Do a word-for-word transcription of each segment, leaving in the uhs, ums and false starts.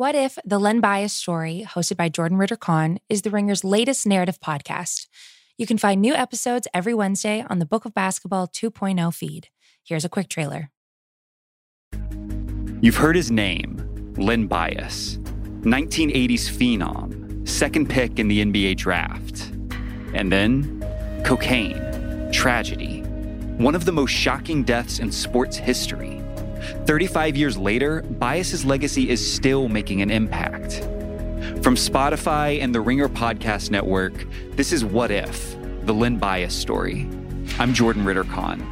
What If? The Len Bias Story, hosted by Jordan Ritter-Kahn, is The Ringer's latest narrative podcast. You can find new episodes every Wednesday on the Book of Basketball two point oh feed. Here's a quick trailer. You've heard his name, Len Bias, nineteen eighties phenom, second pick in the N B A draft. And then, cocaine, tragedy, one of the most shocking deaths in sports history. thirty-five years later, Bias's legacy is still making an impact. From Spotify and the Ringer Podcast Network, this is What If? The Len Bias Story. I'm Jordan Ritter-Kahn.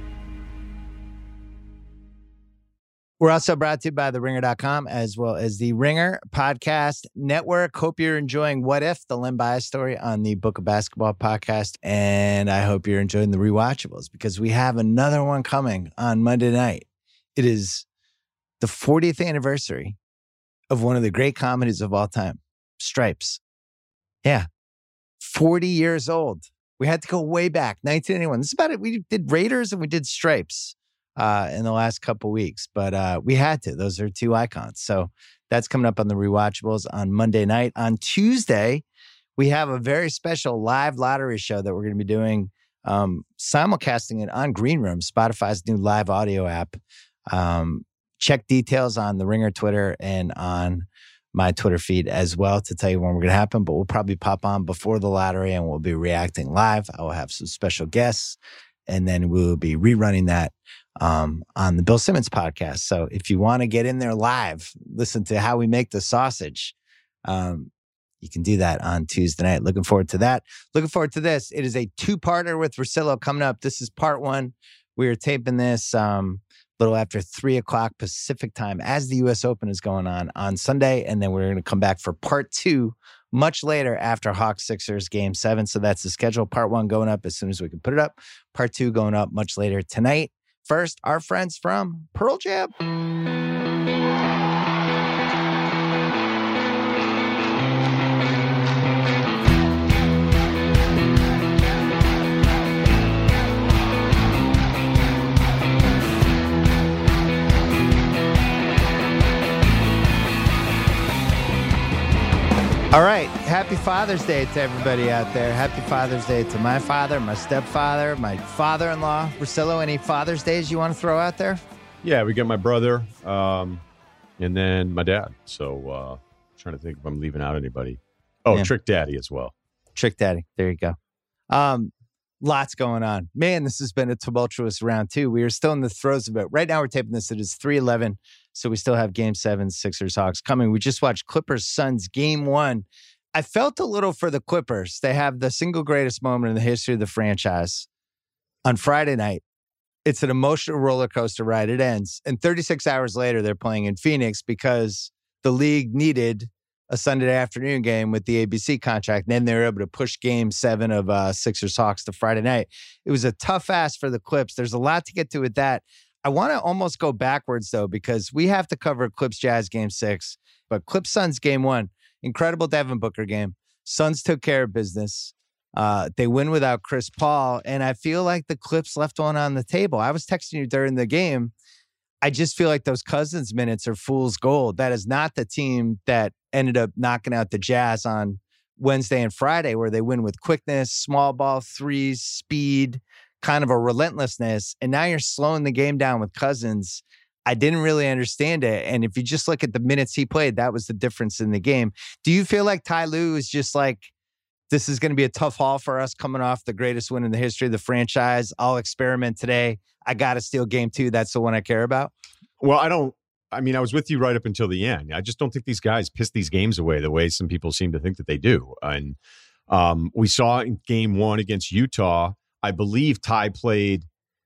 We're also brought to you by the ringer dot com as well as the Ringer Podcast Network. Hope you're enjoying What If? The Len Bias Story on the Book of Basketball podcast. And I hope you're enjoying the rewatchables because we have another one coming on Monday night. It is the fortieth anniversary of one of the great comedies of all time, Stripes. Yeah, forty years old. We had to go way back, nineteen eighty-one. This is about it. We did Raiders and we did Stripes uh, in the last couple weeks, but uh, we had to. Those are two icons. So that's coming up on the rewatchables on Monday night. On Tuesday, we have a very special live lottery show that we're going to be doing, um, simulcasting it on Green Room, Spotify's new live audio app. Um, check details on the Ringer Twitter and on my Twitter feed as well to tell you when we're going to happen, but we'll probably pop on before the lottery and we'll be reacting live. I will have some special guests and then we'll be rerunning that um, on the Bill Simmons podcast. So if you want to get in there live, listen to how we make the sausage, um, you can do that on Tuesday night. Looking forward to that. Looking forward to this. It is a two-parter with Russillo coming up. This is part one. We are taping this um, a little after three o'clock Pacific time as the U S Open is going on on Sunday. And then we're going to come back for part two much later after Hawks Sixers game seven. So that's the schedule. Part one going up as soon as we can put it up. Part two going up much later tonight. First, our friends from Pearl Jam. All right. Happy Father's Day to everybody out there. Happy Father's Day to my father, my stepfather, my father-in-law. Russillo, any Father's Days you want to throw out there? Yeah, we got my brother um, and then my dad. So uh, trying to think if I'm leaving out anybody. Oh, yeah. Trick Daddy as well. Trick Daddy. There you go. Um, lots going on. Man, this has been a tumultuous round two. We are still in the throes of it. Right now we're taping this. It is three eleven. So we still have game seven, Sixers Hawks coming. We just watched Clippers Suns game one. I felt a little for the Clippers. They have the single greatest moment in the history of the franchise on Friday night. It's an emotional roller coaster ride. It ends. And thirty-six hours later, they're playing in Phoenix because the league needed a Sunday afternoon game with the A B C contract. And then they were able to push game seven of uh, Sixers Hawks to Friday night. It was a tough ask for the Clips. There's a lot to get to with that. I want to almost go backwards, though, because we have to cover Clips Jazz game six, but Clips Suns game one, incredible Devin Booker game. Suns took care of business. Uh, they win without Chris Paul, and I feel like the Clips left one on the table. I was texting you during the game. I just feel like those Cousins minutes are fool's gold. That is not the team that ended up knocking out the Jazz on Wednesday and Friday, where they win with quickness, small ball threes, speed, kind of a relentlessness. And now you're slowing the game down with Cousins. I didn't really understand it. And if you just look at the minutes he played, that was the difference in the game. Do you feel like Ty Lue is just like, this is going to be a tough haul for us coming off the greatest win in the history of the franchise? I'll experiment today. I got to steal game two. That's the one I care about. Well, I don't, I mean, I was with you right up until the end. I just don't think these guys piss these games away the way some people seem to think that they do. And um, we saw in game one against Utah, I believe Ty played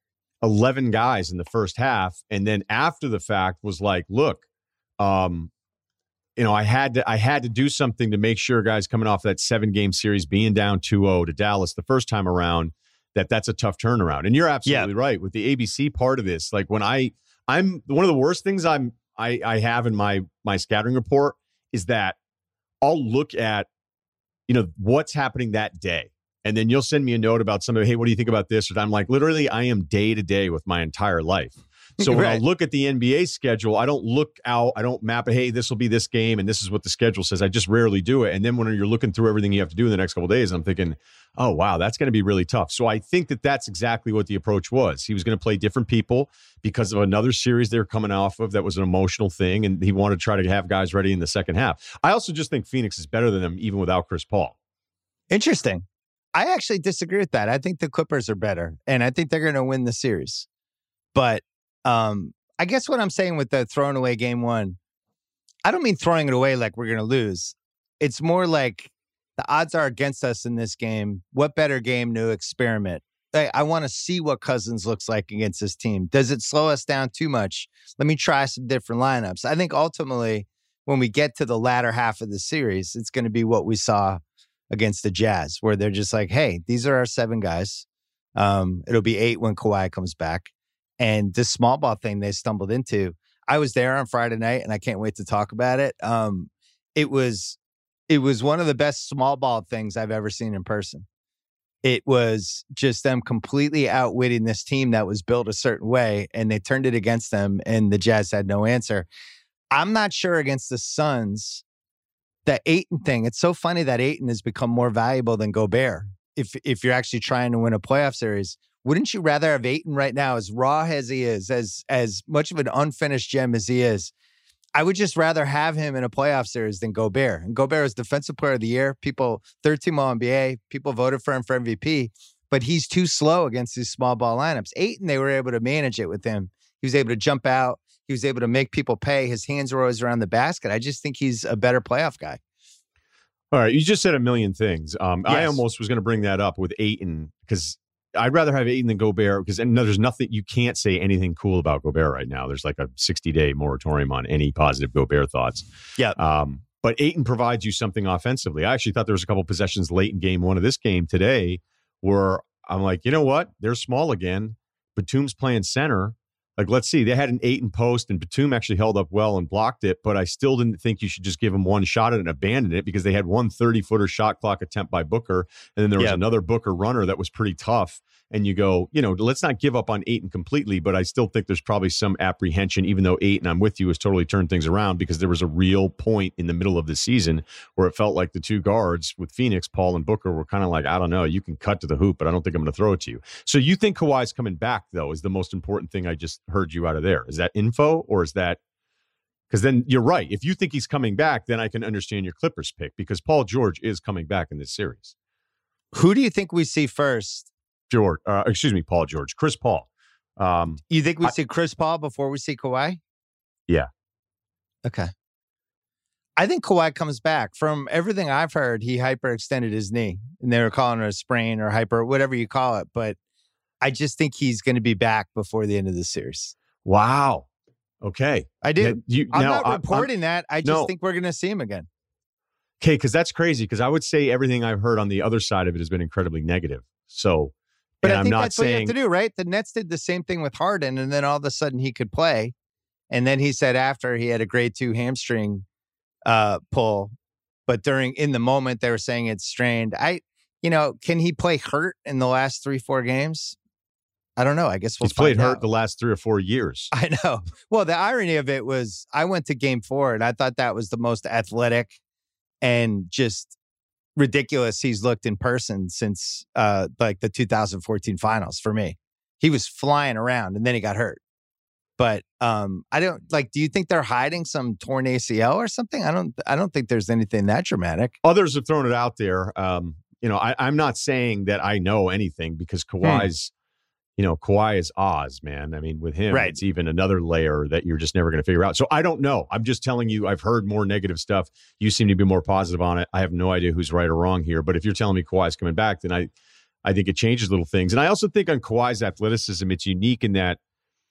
eleven guys in the first half. And then after the fact was like, look, um, you know, I had to I had to do something to make sure guys coming off that seven game series being down two oh to Dallas the first time around, that that's a tough turnaround. And you're absolutely yeah. right with the A B C part of this. Like when I I'm one of the worst things I'm I, I have in my my scattering report is that I'll look at, you know, what's happening that day. And then you'll send me a note about something. Hey, what do you think about this? And I'm like, literally, I am day to day with my entire life. So when Right. I look at the N B A schedule, I don't look out, I don't map it, hey, this will be this game and this is what the schedule says. I just rarely do it. And then when you're looking through everything you have to do in the next couple of days, I'm thinking, oh, wow, that's going to be really tough. So I think that that's exactly what the approach was. He was going to play different people because of another series they're coming off of that was an emotional thing, and he wanted to try to have guys ready in the second half. I also just think Phoenix is better than them even without Chris Paul. Interesting. I actually disagree with that. I think the Clippers are better, and I think they're going to win the series. But um, I guess what I'm saying with the throwing away game one, I don't mean throwing it away like we're going to lose. It's more like the odds are against us in this game. What better game to experiment? I, I want to see what Cousins looks like against this team. Does it slow us down too much? Let me try some different lineups. I think ultimately, when we get to the latter half of the series, it's going to be what we saw against the Jazz, where they're just like, hey, these are our seven guys. Um, it'll be eight when Kawhi comes back. And this small ball thing they stumbled into, I was there on Friday night, and I can't wait to talk about it. Um, it was it was one of the best small ball things I've ever seen in person. It was just them completely outwitting this team that was built a certain way, and they turned it against them, and the Jazz had no answer. I'm not sure against the Suns, the Ayton thing. It's so funny that Ayton has become more valuable than Gobert. If if you're actually trying to win a playoff series, wouldn't you rather have Ayton right now, as raw as he is, as as much of an unfinished gem as he is? I would just rather have him in a playoff series than Gobert. And Gobert was Defensive Player of the Year. People, third team All N B A. People voted for him for M V P. But he's too slow against these small ball lineups. Ayton, they were able to manage it with him. He was able to jump out. He was able to make people pay. His hands were always around the basket. I just think he's a better playoff guy. All right, you just said a million things. Um, Yes. I almost was going to bring that up with Ayton because I'd rather have Ayton than Gobert because and no, there's nothing, you can't say anything cool about Gobert right now. There's like a sixty-day moratorium on any positive Gobert thoughts. Yeah. Um, but Ayton provides you something offensively. I actually thought there was a couple possessions late in game one of this game today where I'm like, you know what? They're small again. Batum's playing center. Like, let's see. They had an Ayton post, and Batum actually held up well and blocked it, but I still didn't think you should just give him one shot at it and abandon it because they had one thirty-footer shot clock attempt by Booker, and then there was Yeah. another Booker runner that was pretty tough. And you go, you know, let's not give up on Ayton completely, but I still think there's probably some apprehension, even though Ayton, I'm with you, has totally turned things around because there was a real point in the middle of the season where it felt like the two guards with Phoenix, Paul and Booker, were kind of like, I don't know, you can cut to the hoop, but I don't think I'm going to throw it to you. So you think Kawhi's coming back, though, is the most important thing I just heard you out of there. Is that info or is that because then you're right. If you think he's coming back, then I can understand your Clippers pick because Paul George is coming back in this series. Who do you think we see first? George, uh, excuse me, Paul George, Chris Paul. Um, You think we I- see Chris Paul before we see Kawhi? Yeah. Okay. I think Kawhi comes back. From everything I've heard, he hyperextended his knee, and they were calling it a sprain or hyper, whatever you call it. But I just think he's going to be back before the end of the series. Wow. Okay. I do. Yeah, you- I'm now, not I- reporting that. I just no. think we're going to see him again. Okay, because that's crazy. Because I would say everything I've heard on the other side of it has been incredibly negative. So, But and I I'm think not that's what you saying have to do, right? The Nets did the same thing with Harden, and then all of a sudden he could play. And then he said after he had a grade two hamstring uh, pull, but during in the moment they were saying it's strained. I, you know, can he play hurt in the last three, four games? I don't know. I guess we'll he's played find hurt out. the last three or four years. I know. Well, the irony of it was I went to game four and I thought that was the most athletic and just ridiculous he's looked in person since uh, like the two thousand fourteen finals for me. He was flying around and then he got hurt. But um, I don't like, do you think they're hiding some torn A C L or something? I don't, I don't think there's anything that dramatic. Others have thrown it out there. Um, you know, I, I'm not saying that I know anything because Kawhi's, you know, Kawhi is Oz, man. I mean, with him, Right. it's even another layer that you're just never going to figure out. So I don't know. I'm just telling you, I've heard more negative stuff. You seem to be more positive on it. I have no idea who's right or wrong here. But if you're telling me Kawhi's coming back, then I, I think it changes little things. And I also think on Kawhi's athleticism, it's unique in that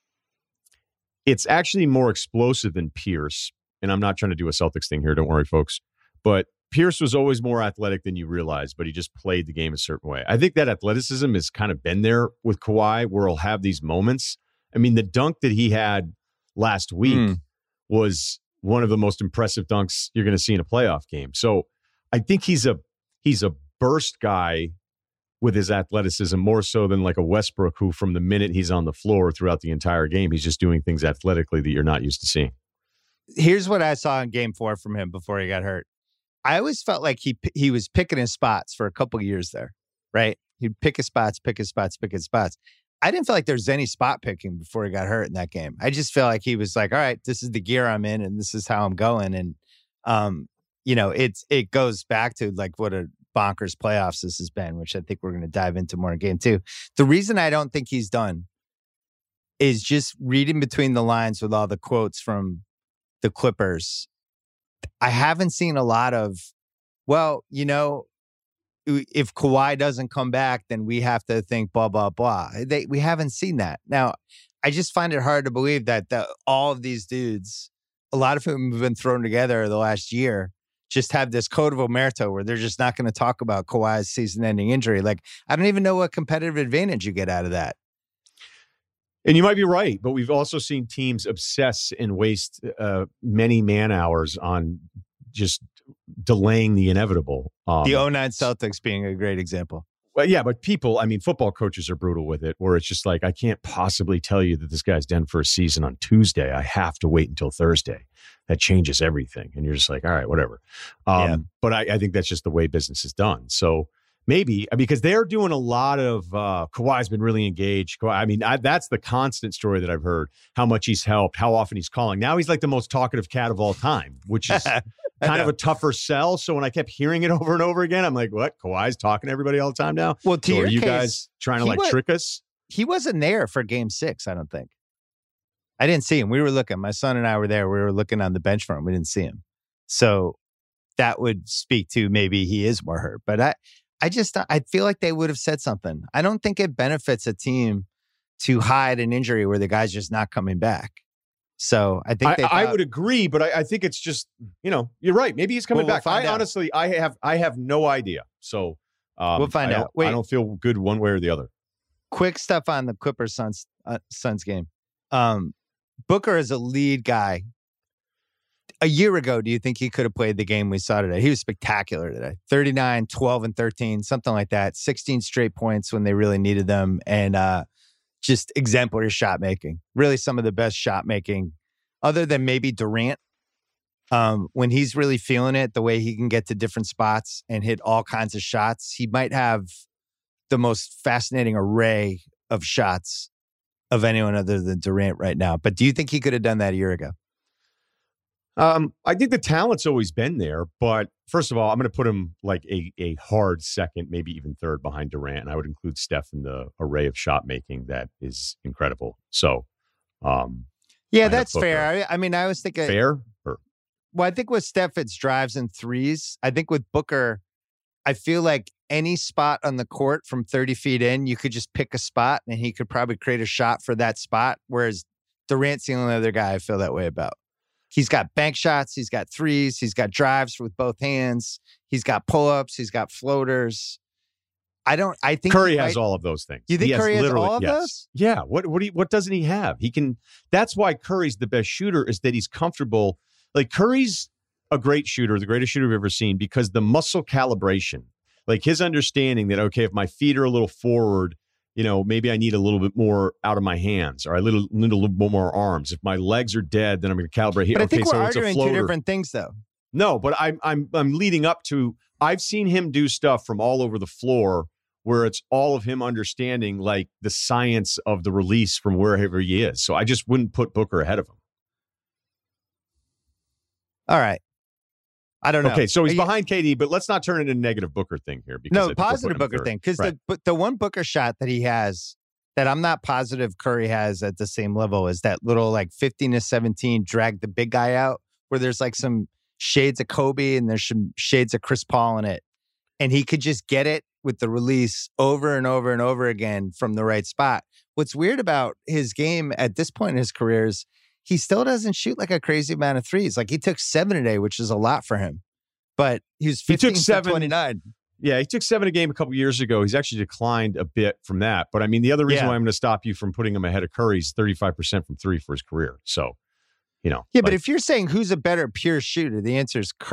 it's actually more explosive than Pierce. And I'm not trying to do a Celtics thing here. Don't worry, folks. But Pierce was always more athletic than you realize, but he just played the game a certain way. I think that athleticism has kind of been there with Kawhi where he'll have these moments. I mean, the dunk that he had last week Mm. was one of the most impressive dunks you're going to see in a playoff game. So I think he's a he's a burst guy with his athleticism, more so than like a Westbrook, who from the minute he's on the floor throughout the entire game, he's just doing things athletically that you're not used to seeing. Here's what I saw in game four from him before he got hurt. I always felt like he he was picking his spots for a couple of years there, right? He'd pick his spots, pick his spots, pick his spots. I didn't feel like there was any spot picking before he got hurt in that game. I just feel like he was like, all right, this is the gear I'm in and this is how I'm going. And, um, you know, it's it goes back to like what a bonkers playoffs this has been, which I think we're going to dive into more in game two. The reason I don't think he's done is just reading between the lines with all the quotes from the Clippers. I haven't seen a lot of, well, you know, if Kawhi doesn't come back, then we have to think blah, blah, blah. They, we haven't seen that. Now, I just find it hard to believe that the, all of these dudes, a lot of whom have been thrown together the last year, just have this code of omerta where they're just not going to talk about Kawhi's season-ending injury. Like, I don't even know what competitive advantage you get out of that. And you might be right, but we've also seen teams obsess and waste uh, many man hours on just delaying the inevitable. Um, the oh nine Celtics being a great example. Well, yeah, but people, I mean, football coaches are brutal with it, where it's just like, I can't possibly tell you that this guy's done for a season on Tuesday. I have to wait until Thursday. That changes everything. And you're just like, all right, whatever. Um, yeah. But I, I think that's just the way business is done. So maybe, because they're doing a lot of, uh, Kawhi's been really engaged. Kawhi, I mean, I, that's the constant story that I've heard, how much he's helped, how often he's calling. Now he's like the most talkative cat of all time, which is kind of a tougher sell. So when I kept hearing it over and over again, I'm like, what? Kawhi's talking to everybody all the time now? Well, to so your are you case, guys trying to like was, trick us? He wasn't there for game six, I don't think. I didn't see him. We were looking. My son and I were there. We were looking on the bench for him. We didn't see him. So that would speak to maybe he is more hurt. But I, I just, I feel like they would have said something. I don't think it benefits a team to hide an injury where the guy's just not coming back. So I think they I, thought, I would agree, but I, I think it's just, you know, you're right. Maybe he's coming well, back. we'll I out. honestly, I have, I have no idea. So um, we'll find I out. Wait, I don't feel good one way or the other. Quick stuff on the Clippers Suns uh, Suns game. Um, Booker is a lead guy. A year ago, do you think he could have played the game we saw today? He was spectacular today. thirty-nine, twelve, and thirteen, something like that. sixteen straight points when they really needed them. And uh, just exemplary shot making. Really some of the best shot making, other than maybe Durant. Um, when he's really feeling it, the way he can get to different spots and hit all kinds of shots, he might have the most fascinating array of shots of anyone other than Durant right now. But do you think he could have done that a year ago? Um, I think the talent's always been there, but first of all, I'm going to put him like a a hard second, maybe even third behind Durant, and I would include Steph in the array of shot making that is incredible. So, um, yeah, that's fair. I, I mean, I was thinking fair. Or? Well, I think with Steph, it's drives and threes. I think with Booker, I feel like any spot on the court from thirty feet in, you could just pick a spot and he could probably create a shot for that spot. Whereas Durant's the only other guy I feel that way about. He's got bank shots. He's got threes. He's got drives with both hands. He's got pull-ups. He's got floaters. I don't, I think Curry might, has all of those things. You think he Curry has, has all of yes. those? Yeah. What, what, do you, what doesn't he have? He can, that's why Curry's the best shooter, is that he's comfortable. Like Curry's a great shooter, the greatest shooter I've ever seen, because the muscle calibration, like his understanding that, okay, if my feet are a little forward, you know, maybe I need a little bit more out of my hands, or I little, need a little bit more arms. If my legs are dead, then I'm going to calibrate here. But I okay, think we're so it's a arguing floater. two different things, though. No, but I'm I'm I'm leading up to. I've seen him do stuff from all over the floor where it's all of him understanding like the science of the release from wherever he is. So I just wouldn't put Booker ahead of him. All right. I don't know. Okay, so he's you, behind K D, but let's not turn it into a negative Booker thing here. Because no, positive Booker thing. Because right. the the one Booker shot that he has that I'm not positive Curry has at the same level is that little like fifteen to seventeen drag the big guy out, where there's like some shades of Kobe and there's some shades of Chris Paul in it. And he could just get it with the release over and over and over again from the right spot. What's weird about his game at this point in his career is he still doesn't shoot like a crazy amount of threes. Like he took seven today, which is a lot for him. But he was fifteen he took seven, twenty-nine. Yeah, he took seven a game a couple years ago. He's actually declined a bit from that. But I mean, the other reason yeah. why I'm going to stop you from putting him ahead of Curry is thirty-five percent from three for his career. So, you know. Yeah, like, but if you're saying who's a better pure shooter, the answer is Curry.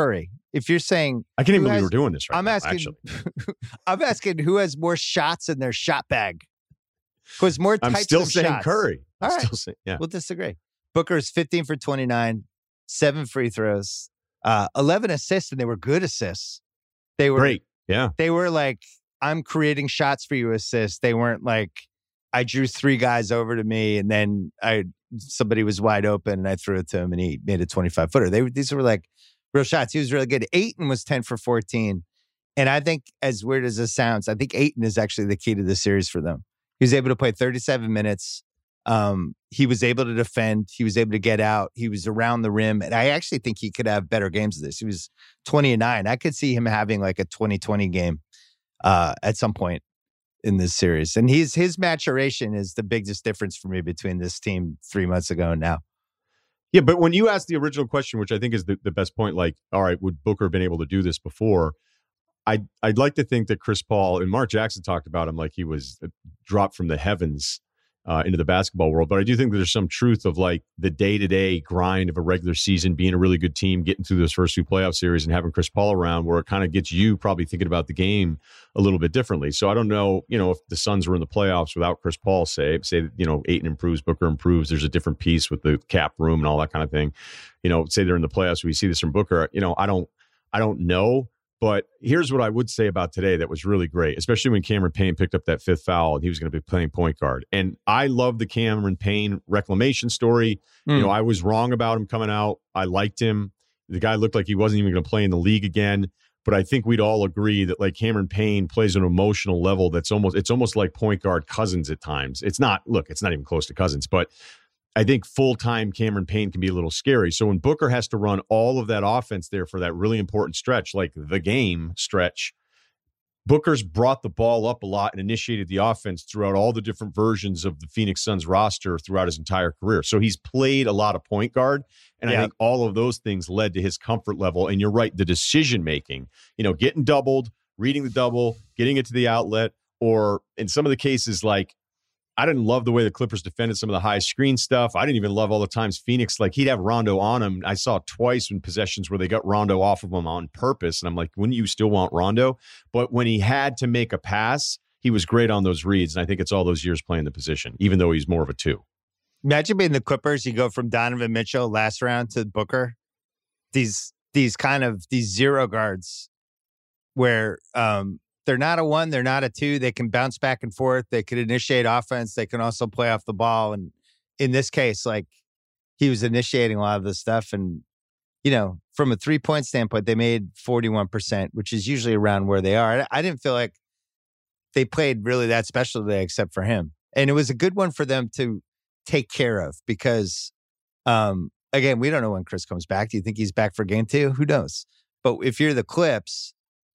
If you're saying, I can't even believe has, we're doing this right I'm now, asking, actually. I'm asking who has more shots in their shot bag. Because more I'm types still of saying shots. Curry. I'm All right. still saying, yeah. We'll disagree. Booker's fifteen for twenty-nine, seven free throws, uh, eleven assists, and they were good assists. They were great. Yeah. They were like, I'm creating shots for you assists. They weren't like, I drew three guys over to me and then I somebody was wide open and I threw it to him and he made a twenty-five footer. They These were like real shots. He was really good. Ayton was ten for fourteen. And I think, as weird as this sounds, I think Ayton is actually the key to the series for them. He was able to play thirty-seven minutes. Um, he was able to defend. He was able to get out. He was around the rim. And I actually think he could have better games of this. He was twenty and nine. I could see him having like a twenty twenty game uh, at some point in this series. And he's, his maturation is the biggest difference for me between this team three months ago and now. Yeah, but when you asked the original question, which I think is the, the best point, like, all right, would Booker have been able to do this before? I'd, I'd like to think that Chris Paul, and Mark Jackson talked about him like he was dropped from the heavens uh, into the basketball world. But I do think there's some truth of like the day-to-day grind of a regular season, being a really good team, getting through those first two playoff series and having Chris Paul around, where it kind of gets you probably thinking about the game a little bit differently. So I don't know, you know, if the Suns were in the playoffs without Chris Paul, say, say, you know, Ayton improves, Booker improves, there's a different piece with the cap room and all that kind of thing. You know, say they're in the playoffs, we see this from Booker, you know, I don't, I don't know. But here's what I would say about today that was really great, especially when Cameron Payne picked up that fifth foul and he was going to be playing point guard. And I love the Cameron Payne reclamation story. Mm. You know, I was wrong about him coming out. I liked him. The guy looked like he wasn't even going to play in the league again. But I think we'd all agree that like Cameron Payne plays on an emotional level that's almost, it's almost like point guard Cousins at times. It's not, look, it's not even close to Cousins, but I think full-time Cameron Payne can be a little scary. So when Booker has to run all of that offense there for that really important stretch, like the game stretch, Booker's brought the ball up a lot and initiated the offense throughout all the different versions of the Phoenix Suns roster throughout his entire career. So he's played a lot of point guard, and yeah. I think all of those things led to his comfort level. And you're right, the decision-making, you know, getting doubled, reading the double, getting it to the outlet, or in some of the cases like, I didn't love the way the Clippers defended some of the high screen stuff. I didn't even love all the times Phoenix, like he'd have Rondo on him. I saw twice in possessions where they got Rondo off of him on purpose. And I'm like, wouldn't you still want Rondo? But when he had to make a pass, he was great on those reads. And I think it's all those years playing the position, even though he's more of a two. Imagine being the Clippers. You go from Donovan Mitchell last round to Booker. These, these kind of, these zero guards where, um, they're not a one, they're not a two. They can bounce back and forth. They could initiate offense. They can also play off the ball. And in this case, like he was initiating a lot of this stuff. And, you know, from a three-point standpoint, they made forty-one percent, which is usually around where they are. I didn't feel like they played really that special today except for him. And it was a good one for them to take care of because, um, again, we don't know when Chris comes back. Do you think he's back for game two? Who knows? But if you're the Clips,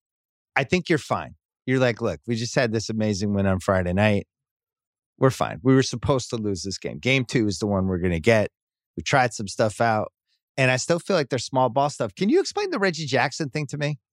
I think you're fine. You're like, look, we just had this amazing win on Friday night. We're fine. We were supposed to lose this game. Game two is the one we're going to get. We tried some stuff out. And I still feel like there's small ball stuff. Can you explain the Reggie Jackson thing to me?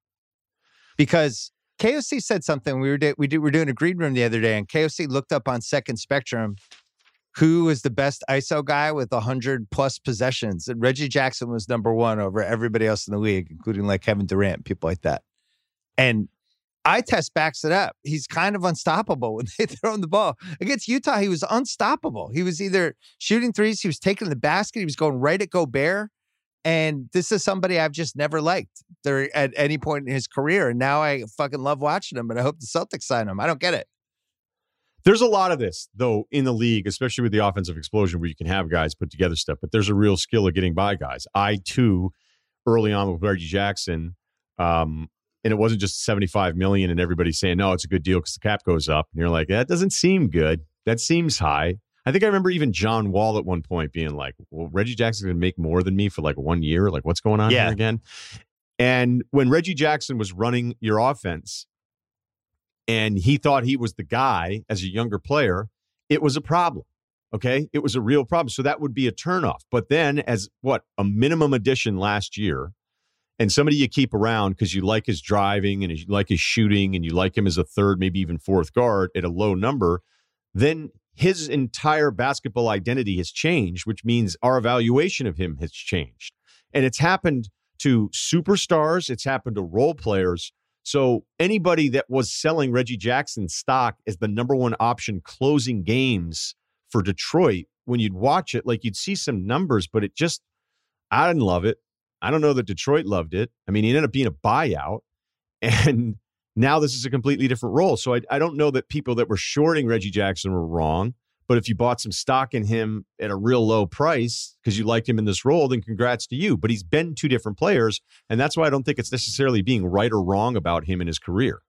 Because K O C said something. We were, do, we, do, we were doing a green room the other day, and K O C looked up on Second Spectrum who is the best I S O guy with one hundred plus possessions. And Reggie Jackson was number one over everybody else in the league, including like Kevin Durant, people like that. And eye test backs it up. He's kind of unstoppable when they throw him the ball. Against Utah, he was unstoppable. He was either shooting threes, he was taking the basket, he was going right at Gobert. And this is somebody I've just never liked there at any point in his career. And now I fucking love watching him, and I hope the Celtics sign him. I don't get it. There's a lot of this, though, in the league, especially with the offensive explosion where you can have guys put together stuff, but there's a real skill of getting by guys. I, too, early on with Reggie Jackson, um, and it wasn't just seventy-five million dollars and everybody saying, no, it's a good deal because the cap goes up. And you're like, that doesn't seem good. That seems high. I think I remember even John Wall at one point being like, well, Reggie Jackson's going to make more than me for like one year. Like, what's going on yeah. here again? And when Reggie Jackson was running your offense and he thought he was the guy as a younger player, it was a problem. Okay. It was a real problem. So that would be a turnoff. But then as what, a minimum addition last year, and somebody you keep around because you like his driving and you like his shooting and you like him as a third, maybe even fourth guard at a low number, then his entire basketball identity has changed, which means our evaluation of him has changed. And it's happened to superstars. It's happened to role players. So anybody that was selling Reggie Jackson stock as the number one option closing games for Detroit, when you'd watch it, like you'd see some numbers, but it just, I didn't love it. I don't know that Detroit loved it. I mean, he ended up being a buyout, and now this is a completely different role. So I, I don't know that people that were shorting Reggie Jackson were wrong. But if you bought some stock in him at a real low price because you liked him in this role, then congrats to you. But he's been two different players, and that's why I don't think it's necessarily being right or wrong about him in his career.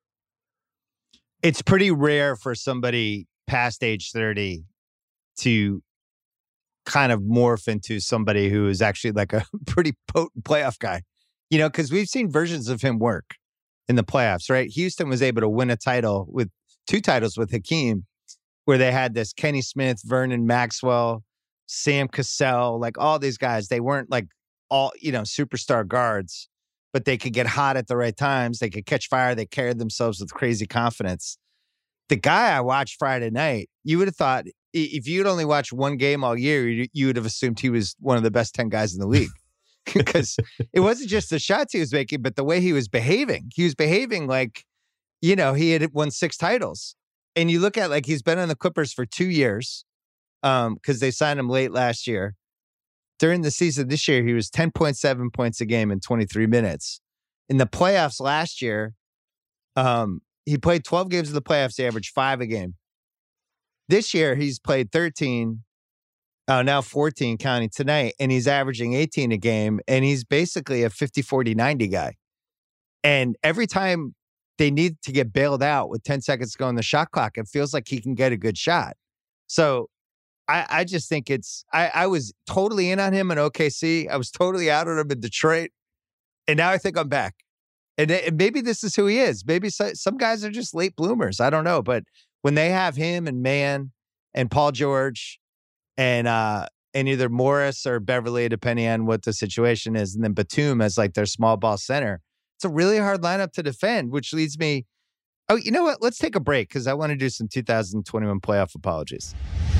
It's pretty rare for somebody past age thirty to kind of morph into somebody who is actually like a pretty potent playoff guy, you know, because we've seen versions of him work in the playoffs, right? Houston was able to win a title with two titles with Hakeem, where they had this Kenny Smith, Vernon Maxwell, Sam Cassell, like all these guys. They weren't like all, you know, superstar guards, but they could get hot at the right times. They could catch fire. They carried themselves with crazy confidence. The guy I watched Friday night, you would have thought if you'd only watched one game all year, you, you would have assumed he was one of the best ten guys in the league. Because it wasn't just the shots he was making, but the way he was behaving. He was behaving like, you know, he had won six titles. And you look at like he's been on the Clippers for two years um, because they signed him late last year. During the season this year, he was ten point seven points a game in twenty-three minutes. In the playoffs last year, um, he played twelve games in the playoffs. He averaged five a game. This year, he's played thirteen, uh, now fourteen counting tonight, and he's averaging eighteen a game. And he's basically a fifty, forty, ninety guy. And every time they need to get bailed out with ten seconds to go on the shot clock, it feels like he can get a good shot. So I, I just think it's, I, I was totally in on him in O K C. I was totally out on him in Detroit. And now I think I'm back. And, and maybe this is who he is. Maybe so, some guys are just late bloomers. I don't know. But when they have him and Mann and Paul George and, uh, and either Morris or Beverly, depending on what the situation is, and then Batum as like their small ball center, it's a really hard lineup to defend, which leads me, oh, you know what? Let's take a break because I want to do some two thousand twenty-one playoff apologies.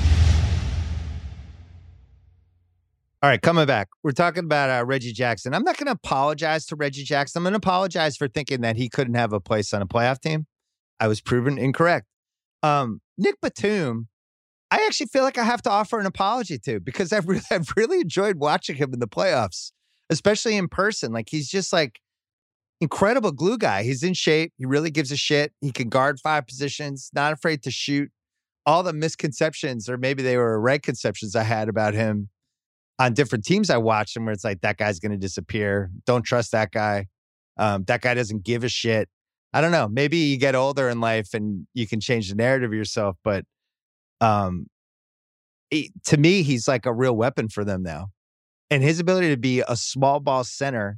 All right, coming back. We're talking about uh, Reggie Jackson. I'm not going to apologize to Reggie Jackson. I'm going to apologize for thinking that he couldn't have a place on a playoff team. I was proven incorrect. Um, Nick Batum, I actually feel like I have to offer an apology to because I've really, I've really enjoyed watching him in the playoffs, especially in person. Like he's just like, incredible glue guy. He's in shape. He really gives a shit. He can guard five positions, not afraid to shoot. All the misconceptions, or maybe they were right conceptions I had about him on different teams I watched him where it's like, that guy's going to disappear. Don't trust that guy. Um, that guy doesn't give a shit. I don't know. Maybe you get older in life and you can change the narrative of yourself. But um, it, to me, he's like a real weapon for them now. And his ability to be a small ball center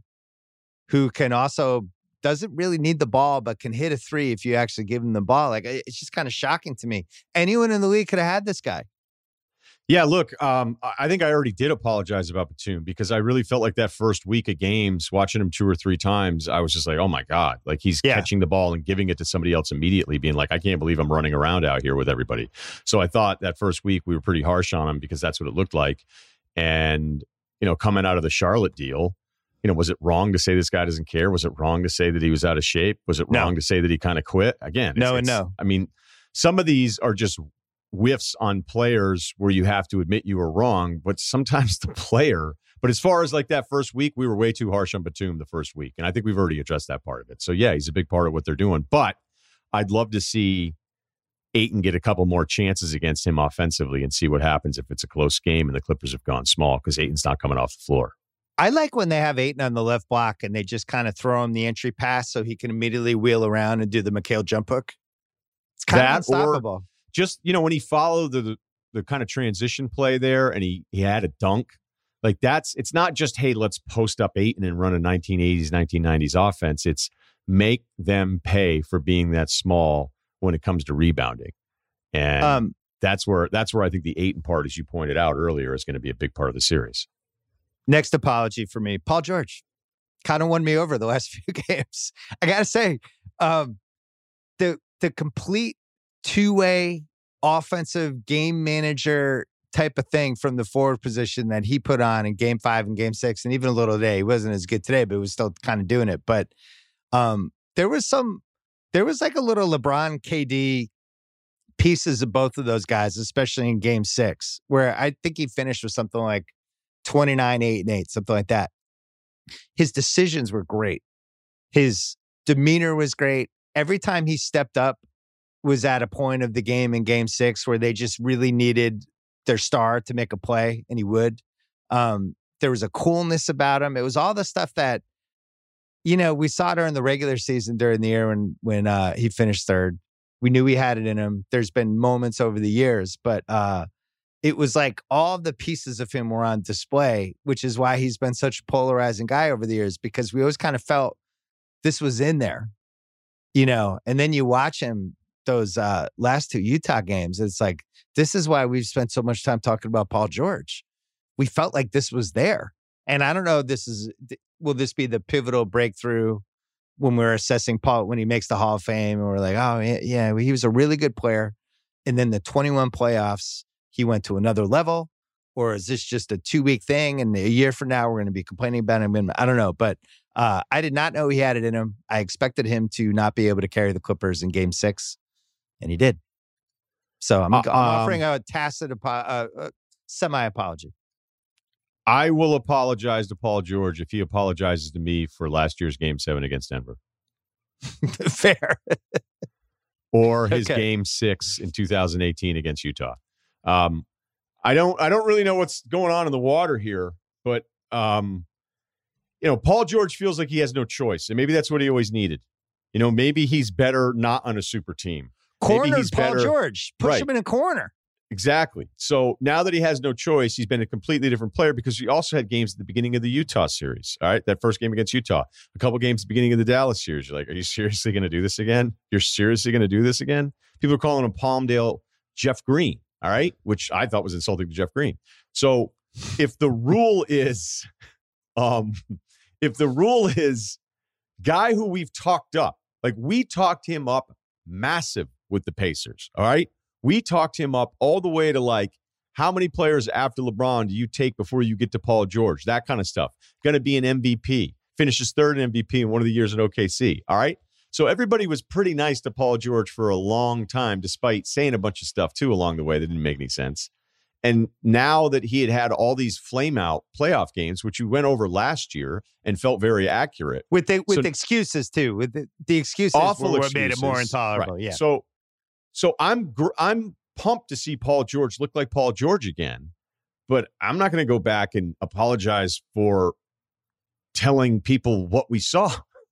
who can also doesn't really need the ball, but can hit a three if you actually give him the ball. Like, it's just kind of shocking to me. Anyone in the league could have had this guy. Yeah, look, um, I think I already did apologize about Batum because I really felt like that first week of games, watching him two or three times, I was just like, oh my God, like he's yeah. catching the ball and giving it to somebody else immediately, being like, I can't believe I'm running around out here with everybody. So I thought that first week we were pretty harsh on him because that's what it looked like. And, you know, coming out of the Charlotte deal, you know, was it wrong to say this guy doesn't care? Was it wrong to say that he was out of shape? Was it no. wrong to say that he kind of quit? Again, it's, no it's, and no. I mean, some of these are just whiffs on players where you have to admit you were wrong, but sometimes the player. But as far as like that first week, we were way too harsh on Batum the first week. And I think we've already addressed that part of it. So yeah, he's a big part of what they're doing. But I'd love to see Ayton get a couple more chances against him offensively and see what happens if it's a close game and the Clippers have gone small because Ayton's not coming off the floor. I like when they have Ayton on the left block and they just kind of throw him the entry pass so he can immediately wheel around and do the Mikhail jump hook. It's kind that, of unstoppable. Just, you know, when he followed the, the the kind of transition play there and he he had a dunk, like that's, it's not just, hey, let's post up Ayton and run a nineteen eighties, nineteen nineties offense. It's make them pay for being that small when it comes to rebounding. And um, that's where that's where I think the Ayton part, as you pointed out earlier, is going to be a big part of the series. Next apology for me, Paul George kind of won me over the last few games. I got to say, um, the the complete two-way offensive game manager type of thing from the forward position that he put on in game five and game six, and even a little today. He wasn't as good today, but he was still kind of doing it. But um, there was some, there was like a little LeBron K D pieces of both of those guys, especially in game six, where I think he finished with something like twenty-nine, eight, and eight, something like that. His decisions were great. His demeanor was great. Every time he stepped up was at a point of the game in game six where they just really needed their star to make a play, and he would. Um, there was a coolness about him. It was all the stuff that, you know, we saw during the regular season during the year when, when uh, he finished third. We knew he had it in him. There's been moments over the years, but uh, it was like all the pieces of him were on display, which is why he's been such a polarizing guy over the years, because we always kind of felt this was in there, you know, and then you watch him those uh, last two Utah games. It's like, this is why we've spent so much time talking about Paul George. We felt like this was there. And I don't know, this is, will this be the pivotal breakthrough when we're assessing Paul, when he makes the Hall of Fame, and we're like, oh yeah, yeah, he was a really good player. And then the twenty-one playoffs, he went to another level, or is this just a two week thing? And a year from now, we're going to be complaining about him. I don't know, but uh, I did not know he had it in him. I expected him to not be able to carry the Clippers in game six, and he did. So I'm, uh, I'm offering um, a tacit, uh, uh, semi-apology. I will apologize to Paul George if he apologizes to me for last year's game seven against Denver. Fair. Or his Okay. game six in two thousand eighteen against Utah. Um, I don't I don't really know what's going on in the water here, but um, you know, Paul George feels like he has no choice, and maybe that's what he always needed. You know, maybe he's better not on a super team. Corner he's Paul better, George. Push right. him in a corner. Exactly. So now that he has no choice, he's been a completely different player, because he also had games at the beginning of the Utah series. All right. That first game against Utah, a couple games at the beginning of the Dallas series. You're like, are you seriously going to do this again? You're seriously going to do this again? People are calling him Palmdale Jeff Green. All right. Which I thought was insulting to Jeff Green. So if the rule is, um, if the rule is guy who we've talked up, like we talked him up massive with the Pacers. All right. We talked him up all the way to like, how many players after LeBron do you take before you get to Paul George? That kind of stuff. Going to be an M V P. Finishes third in M V P in one of the years in O K C. All right. So everybody was pretty nice to Paul George for a long time, despite saying a bunch of stuff too along the way that didn't make any sense. And now that he had had all these flame out playoff games, which we went over last year and felt very accurate. With the, with So- excuses too. With the, the excuses Awful were what made it more excuses. intolerable. Right. Yeah. So, so I'm gr- I'm pumped to see Paul George look like Paul George again, but I'm not going to go back and apologize for telling people what we saw.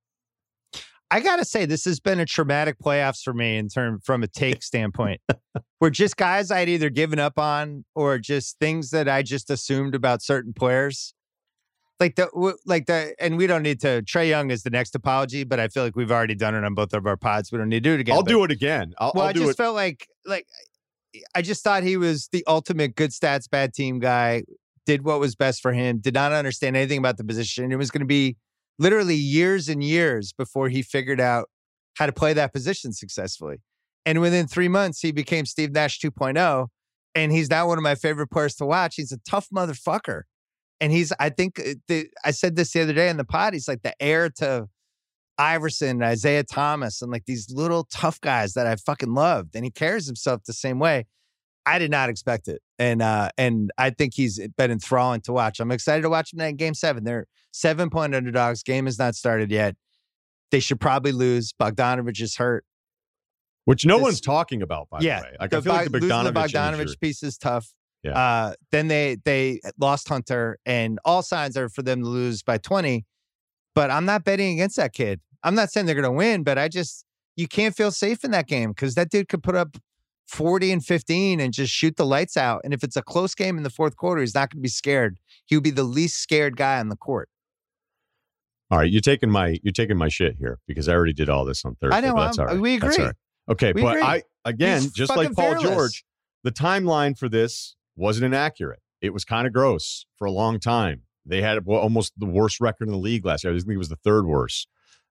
I gotta say, this has been a traumatic playoffs for me in term from a take standpoint. Where just guys I'd either given up on, or just things that I just assumed about certain players. Like the w- like the and we don't need to. Trae Young is the next apology, but I feel like we've already done it on both of our pods. We don't need to do it again. I'll but, do it again. I'll, Well, I'll I do just it. felt like like I just thought he was the ultimate good stats, bad team guy. Did what was best for him. Did not understand anything about the position. It was going to be literally years and years before he figured out how to play that position successfully. And within three months, he became Steve Nash two point oh. And he's now one of my favorite players to watch. He's a tough motherfucker. And he's, I think, the, I said this the other day in the pod, he's like the heir to Iverson, Isaiah Thomas, and like these little tough guys that I fucking loved. And he carries himself the same way. I did not expect it. And uh, and I think he's been enthralling to watch. I'm excited to watch him in game seven. They're seven point underdogs. Game has not started yet. They should probably lose. Bogdanovich is hurt. Which no this- one's talking about, by yeah, the way. Like, the I feel like the Bog- losing the Bogdanovich, Bogdanovich injury- piece is tough. Yeah. Uh, then they they lost Hunter, and all signs are for them to lose by twenty. But I'm not betting against that kid. I'm not saying they're going to win, but I just, you can't feel safe in that game because that dude could put up forty and fifteen and just shoot the lights out. And if it's a close game in the fourth quarter, he's not going to be scared. He would be the least scared guy on the court. All right, you're taking my you're taking my shit here because I already did all this on Thursday. I know, but that's I'm- all right. we That's agree. all right. Okay, We but agree. I again, He's just like fucking Paul fearless. George, the timeline for this wasn't inaccurate. It was kind of gross for a long time. They had well, almost the worst record in the league last year. I think it was the third worst.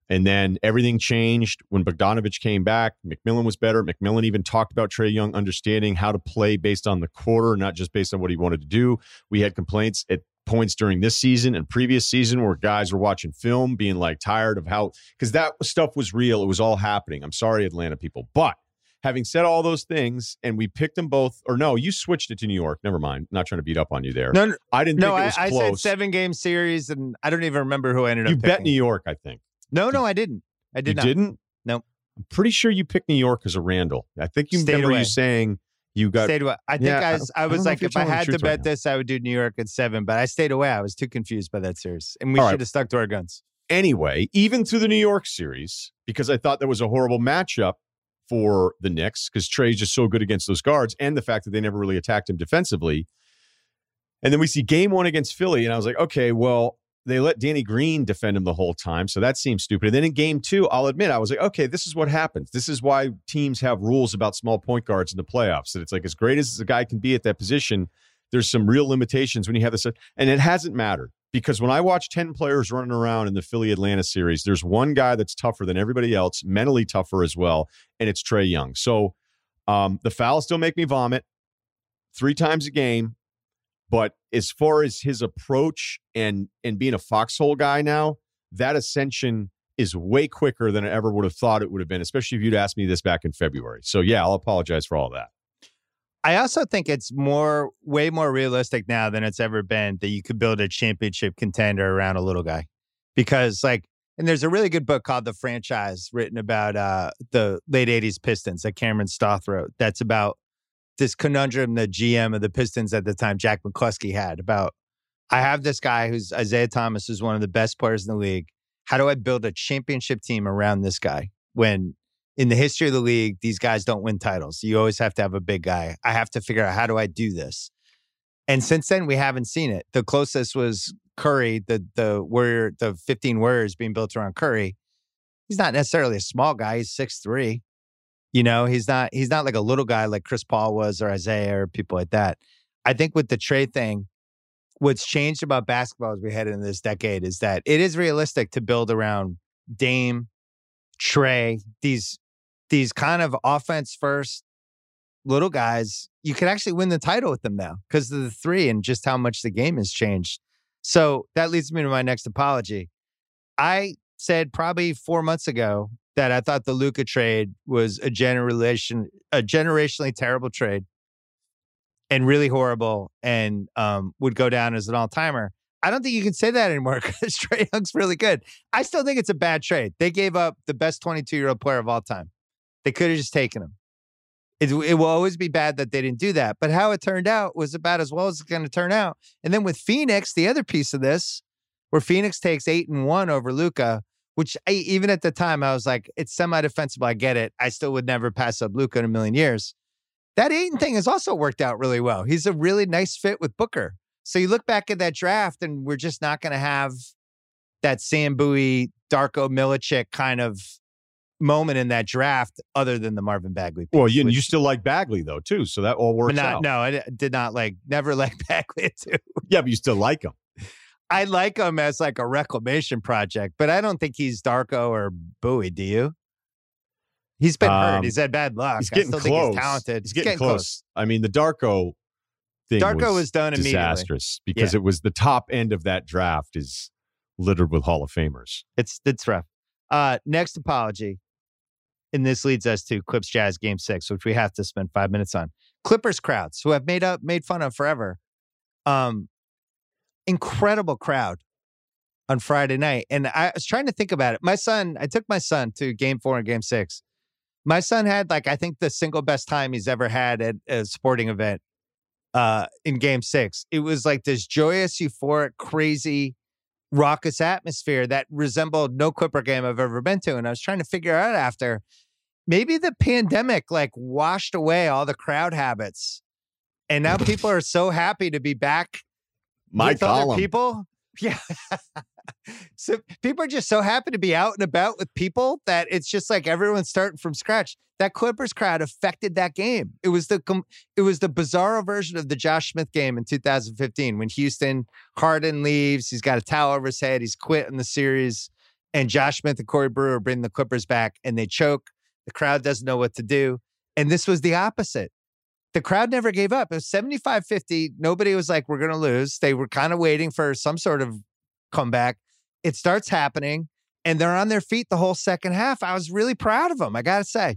And then everything changed when Bogdanovich came back. McMillan was better. McMillan even talked about Trae Young understanding how to play based on the quarter, not just based on what he wanted to do. We had complaints at points during this season and previous season where guys were watching film, being like tired of how, because that stuff was real. It was all happening. I'm sorry, Atlanta people. But having said all those things, and we picked them both, or no, you switched it to New York. Never mind. Not trying to beat up on you there. No, no I didn't no, think it was I, close. I said seven game series, and I don't even remember who I ended you up bet picking. New York, I think. No, no, I didn't. I did you not. didn't? Nope. I'm pretty sure you picked New York as a Randall. I think you Stayed remember away. you saying you got. Stayed away. I think Yeah, I I was, don't- I I was don't know like, if you're if I telling the had to truth bet right now. this, I would do New York at seven, but I stayed away. I was too confused by that series, and we All right. should have stuck to our guns. Anyway, even through the New York series, because I thought that was a horrible matchup for the Knicks, because Trae's just so good against those guards, and the fact that they never really attacked him defensively. And then we see game one against Philly, and I was like, okay, well, they let Danny Green defend him the whole time, so that seems stupid. And then in game two, I'll admit, I was like, okay, this is what happens. This is why teams have rules about small point guards in the playoffs. That it's like, as great as a guy can be at that position, there's some real limitations when you have this. And it hasn't mattered, because when I watch ten players running around in the Philly-Atlanta series, there's one guy that's tougher than everybody else, mentally tougher as well, and it's Trae Young. So um, the fouls still make me vomit three times a game. But as far as his approach and and being a foxhole guy now, that ascension is way quicker than I ever would have thought it would have been, especially if you'd asked me this back in February. So, yeah, I'll apologize for all that. I also think it's more, way more realistic now than it's ever been that you could build a championship contender around a little guy. Because, like, and there's a really good book called The Franchise written about uh, the late eighties Pistons that Cameron Stoth wrote. That's about this conundrum the G M of the Pistons at the time, Jack McCluskey, had about, I have this guy who's Isaiah Thomas, who's one of the best players in the league. How do I build a championship team around this guy when in the history of the league, these guys don't win titles? You always have to have a big guy. I have to figure out, how do I do this? And since then, we haven't seen it. The closest was Curry, the the Warrior, the fifteen Warriors being built around Curry. He's not necessarily a small guy. He's six three. You know, he's not he's not like a little guy like Chris Paul was or Isaiah or people like that. I think with the Trae thing, what's changed about basketball as we head into this decade is that it is realistic to build around Dame, Trae, these these kind of offense first little guys. You could actually win the title with them now because of the three and just how much the game has changed. So that leads me to my next apology. I said probably four months ago that I thought the Luka trade was a generation, a generationally terrible trade and really horrible and um, would go down as an all-timer. I don't think you can say that anymore because Trae Young's really good. I still think it's a bad trade. They gave up the best twenty-two-year-old player of all time. They could have just taken him. It, it will always be bad that they didn't do that. But how it turned out was about as well as it's going to turn out. And then with Phoenix, the other piece of this, where Phoenix takes eight and one over Luka, which I, even at the time, I was like, it's semi-defensible. I get it. I still would never pass up Luka in a million years. That Ayton thing has also worked out really well. He's a really nice fit with Booker. So you look back at that draft, and we're just not going to have that Sam Bowie, Darko Milicic kind of moment in that draft other than the Marvin Bagley piece. Well, you, which, you still like Bagley, though, too. So that all works but not, out. No, I did not like, never like Bagley too. Yeah, but you still like him. I like him as like a reclamation project, but I don't think he's Darko or Bowie. Do you? He's been Um, hurt. He's had bad luck. He's I getting still close. think he's talented. He's getting, close. I mean, the Darko thing Darko was, was done immediately. disastrous because Yeah. it was the top end of that draft is littered with Hall of Famers. It's it's rough. Uh, next apology, and this leads us to Clips Jazz Game Six, which we have to spend five minutes on. Clippers crowds, who have made up made fun of forever. Um, incredible crowd on Friday night, and I was trying to think about it. My son, I took my son to Game Four and Game Six. My son had like I think the single best time he's ever had at a sporting event. Uh, in Game Six, it was like this joyous, euphoric, crazy, raucous atmosphere that resembled no Clipper game I've ever been to. And I was trying to figure out after, maybe the pandemic like washed away all the crowd habits, and now people are so happy to be back My with other column. people. Yeah. So people are just so happy to be out and about with people that it's just like everyone's starting from scratch. That Clippers crowd affected that game. It was the com- it was the bizarro version of the Josh Smith game in two thousand fifteen when Houston, Harden leaves. He's got a towel over his head. He's quit in the series. and Josh Smith and Corey Brewer bring the Clippers back, and they choke. The crowd doesn't know what to do. And this was the opposite. The crowd never gave up. It was seventy-five fifty. Nobody was like, we're going to lose. They were kind of waiting for some sort of comeback. It starts happening, and they're on their feet the whole second half. I was really proud of them, I got to say.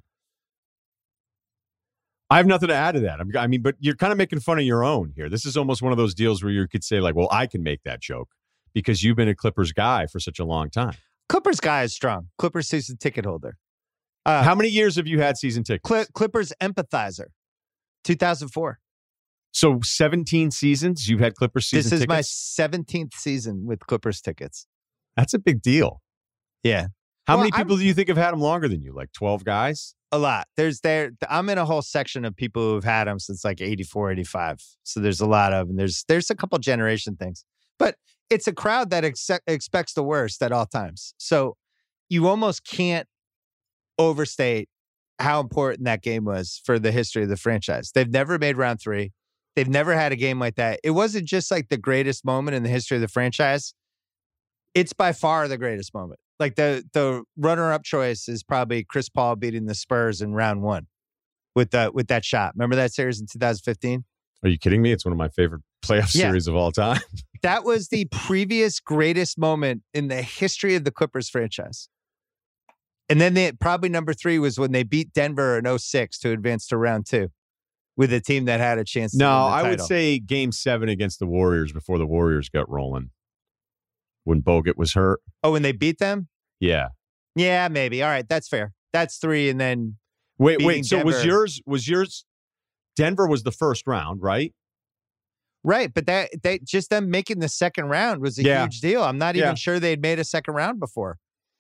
I have nothing to add to that. I'm, I mean, but you're kind of making fun of your own here. This is almost one of those deals where you could say, like, well, I can make that joke because you've been a Clippers guy for such a long time. Clippers guy is strong. Clippers season ticket holder. Uh, How many years have you had season tickets? Cl- Clippers empathizer. two thousand four. So seventeen seasons you've had Clippers season tickets? This is tickets? my seventeenth season with Clippers tickets. That's a big deal. Yeah. How well, many people I'm, do you think have had them longer than you? Like twelve guys? A lot. There's there. I'm in a whole section of people who've had them since like eighty-four, eighty-five. So there's a lot of, and there's there's a couple generation things. But it's a crowd that ex- expects the worst at all times. So you almost can't overstate how important that game was for the history of the franchise. They've never made round three. They've never had a game like that. It wasn't just like the greatest moment in the history of the franchise. It's by far the greatest moment. Like the the runner-up choice is probably Chris Paul beating the Spurs in round one with the with that shot. Remember that series in two thousand fifteen? Are you kidding me? It's one of my favorite playoff yeah. series of all time. That was the previous greatest moment in the history of the Clippers franchise. And then they, probably number three was when they beat Denver in oh six to advance to round two with a team that had a chance to no, win the I title. would say game seven against the Warriors before the Warriors got rolling. When Bogut was hurt. Oh, when they beat them? Yeah. Yeah, maybe. All right, that's fair. That's three, and then wait, wait. So Denver. was yours? Was yours? Denver was the first round, right? Right, but that they just them making the second round was a yeah. huge deal. I'm not even yeah. sure they'd made a second round before.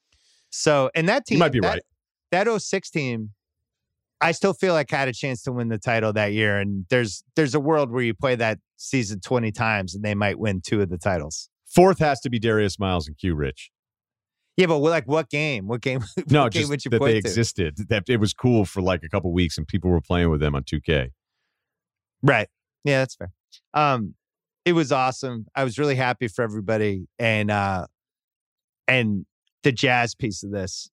So, and that team, you might be that, right. That oh six team, I still feel like had a chance to win the title that year. And there's there's a world where you play that season twenty times and they might win two of the titles. Fourth has to be Darius Miles and Q Rich. Yeah, but like what game? What game? What no, game just would you that point they to? existed. That it was cool for like a couple weeks, and people were playing with them on two K. Right. Yeah, that's fair. Um, it was awesome. I was really happy for everybody, and uh, and the Jazz piece of this.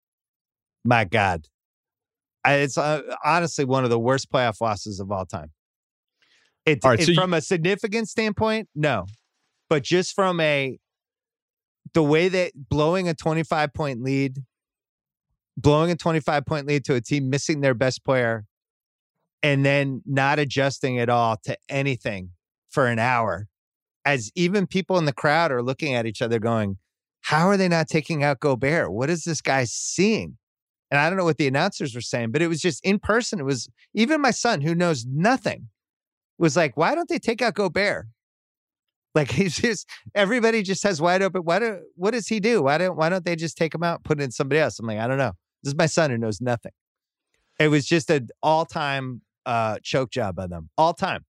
My God, I, it's uh, honestly one of the worst playoff losses of all time. It, all right, it so from you, a significant standpoint, no, but just from a the way that blowing a twenty-five point lead, blowing a twenty-five point lead to a team missing their best player, and then not adjusting at all to anything for an hour, as even people in the crowd are looking at each other going, how are they not taking out Gobert? What is this guy seeing? And I don't know what the announcers were saying, but it was just in person. It was even my son, who knows nothing, was like, why don't they take out Gobert? Like he's just, everybody just has wide open. Why do, what does he do? Why don't, why don't they just take him out, put in somebody else? I'm like, I don't know. This is my son who knows nothing. It was just an all-time uh, choke job by them. All time.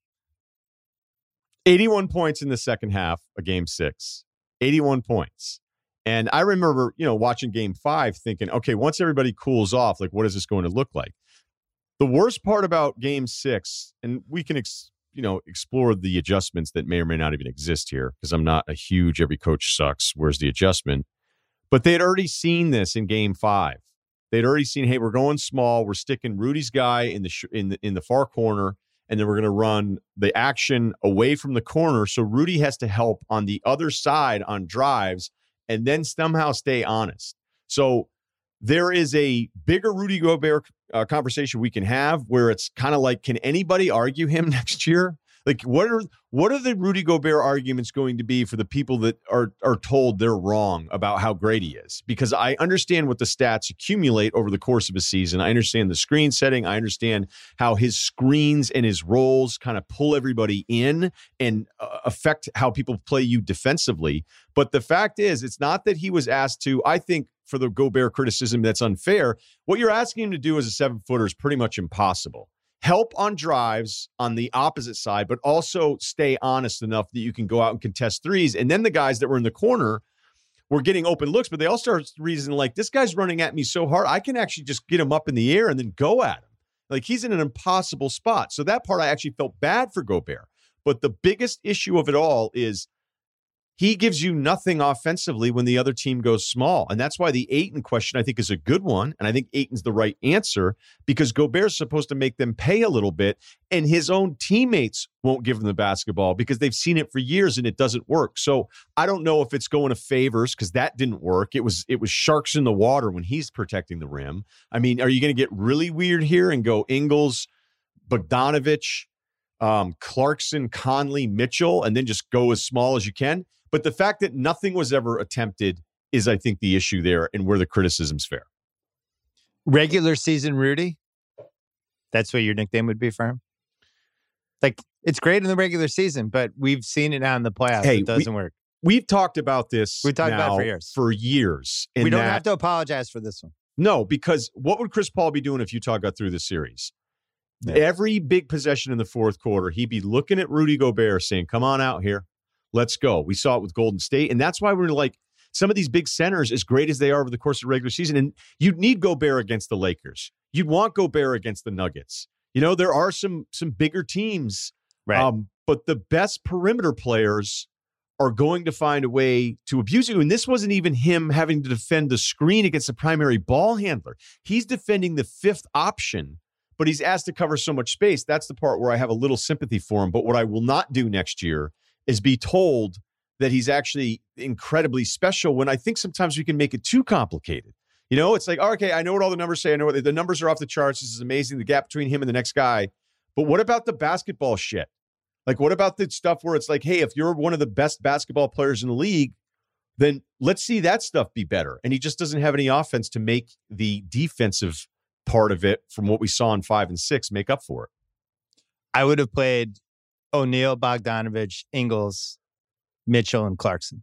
eighty-one points in the second half of game six. eighty-one points. And I remember, you know, watching game five thinking, okay, once everybody cools off, like, what is this going to look like? The worst part about game six, and we can, ex, you know, explore the adjustments that may or may not even exist here, because I'm not a huge every coach sucks, where's the adjustment? But they had already seen this in game five. They'd already seen, hey, we're going small. We're sticking Rudy's guy in the sh- in the, in the far corner, and then we're going to run the action away from the corner. So Rudy has to help on the other side on drives and then somehow stay honest. So there is a bigger Rudy Gobert uh, conversation we can have where it's kind of like, can anybody argue him next year? Like, what are what are the Rudy Gobert arguments going to be for the people that are are told they're wrong about how great he is? Because I understand what the stats accumulate over the course of a season. I understand the screen setting. I understand how his screens and his roles kind of pull everybody in and uh, affect how people play you defensively. But the fact is, it's not that he was asked to, I think, for the Gobert criticism that's unfair. What you're asking him to do as a seven-footer is pretty much impossible. Help on drives on the opposite side, but also stay honest enough that you can go out and contest threes. And then the guys that were in the corner were getting open looks, but they all started reasoning like, this guy's running at me so hard, I can actually just get him up in the air and then go at him. Like, he's in an impossible spot. So that part I actually felt bad for Gobert. But the biggest issue of it all is he gives you nothing offensively when the other team goes small. And that's why the Ayton question, I think, is a good one. And I think Ayton's the right answer because Gobert's supposed to make them pay a little bit. And his own teammates won't give him the basketball because they've seen it for years and it doesn't work. So I don't know if it's going to Favors because that didn't work. It was it was sharks in the water when he's protecting the rim. I mean, are you going to get really weird here and go Ingles, Bogdanovich, um, Clarkson, Conley, Mitchell, and then just go as small as you can? But the fact that nothing was ever attempted is, I think, the issue there and where the criticism's fair. Regular season Rudy? That's what your nickname would be for him? Like, it's great in the regular season, but we've seen it now in the playoffs. Hey, it doesn't we, work. We've talked about this We've talked now about it for years. For years. We don't that, have to apologize for this one. No, because what would Chris Paul be doing if Utah got through the series? Yeah. Every big possession in the fourth quarter, he'd be looking at Rudy Gobert saying, come on out here. Let's go. We saw it with Golden State. And that's why we're like, some of these big centers, as great as they are over the course of the regular season, and you'd need Gobert against the Lakers. You'd want Gobert against the Nuggets. You know, there are some some bigger teams, right? Um, but the best perimeter players are going to find a way to abuse you. And this wasn't even him having to defend the screen against the primary ball handler. He's defending the fifth option, but he's asked to cover so much space. That's the part where I have a little sympathy for him. But what I will not do next year is be told that he's actually incredibly special when I think sometimes we can make it too complicated. You know, it's like, oh, okay, I know what all the numbers say. I know what the numbers are off the charts. This is amazing, the gap between him and the next guy. But what about the basketball shit? Like, what about the stuff where it's like, hey, if you're one of the best basketball players in the league, then let's see that stuff be better. And he just doesn't have any offense to make the defensive part of it from what we saw in five and six make up for it. I would have played O'Neal, Bogdanovich, Ingles, Mitchell, and Clarkson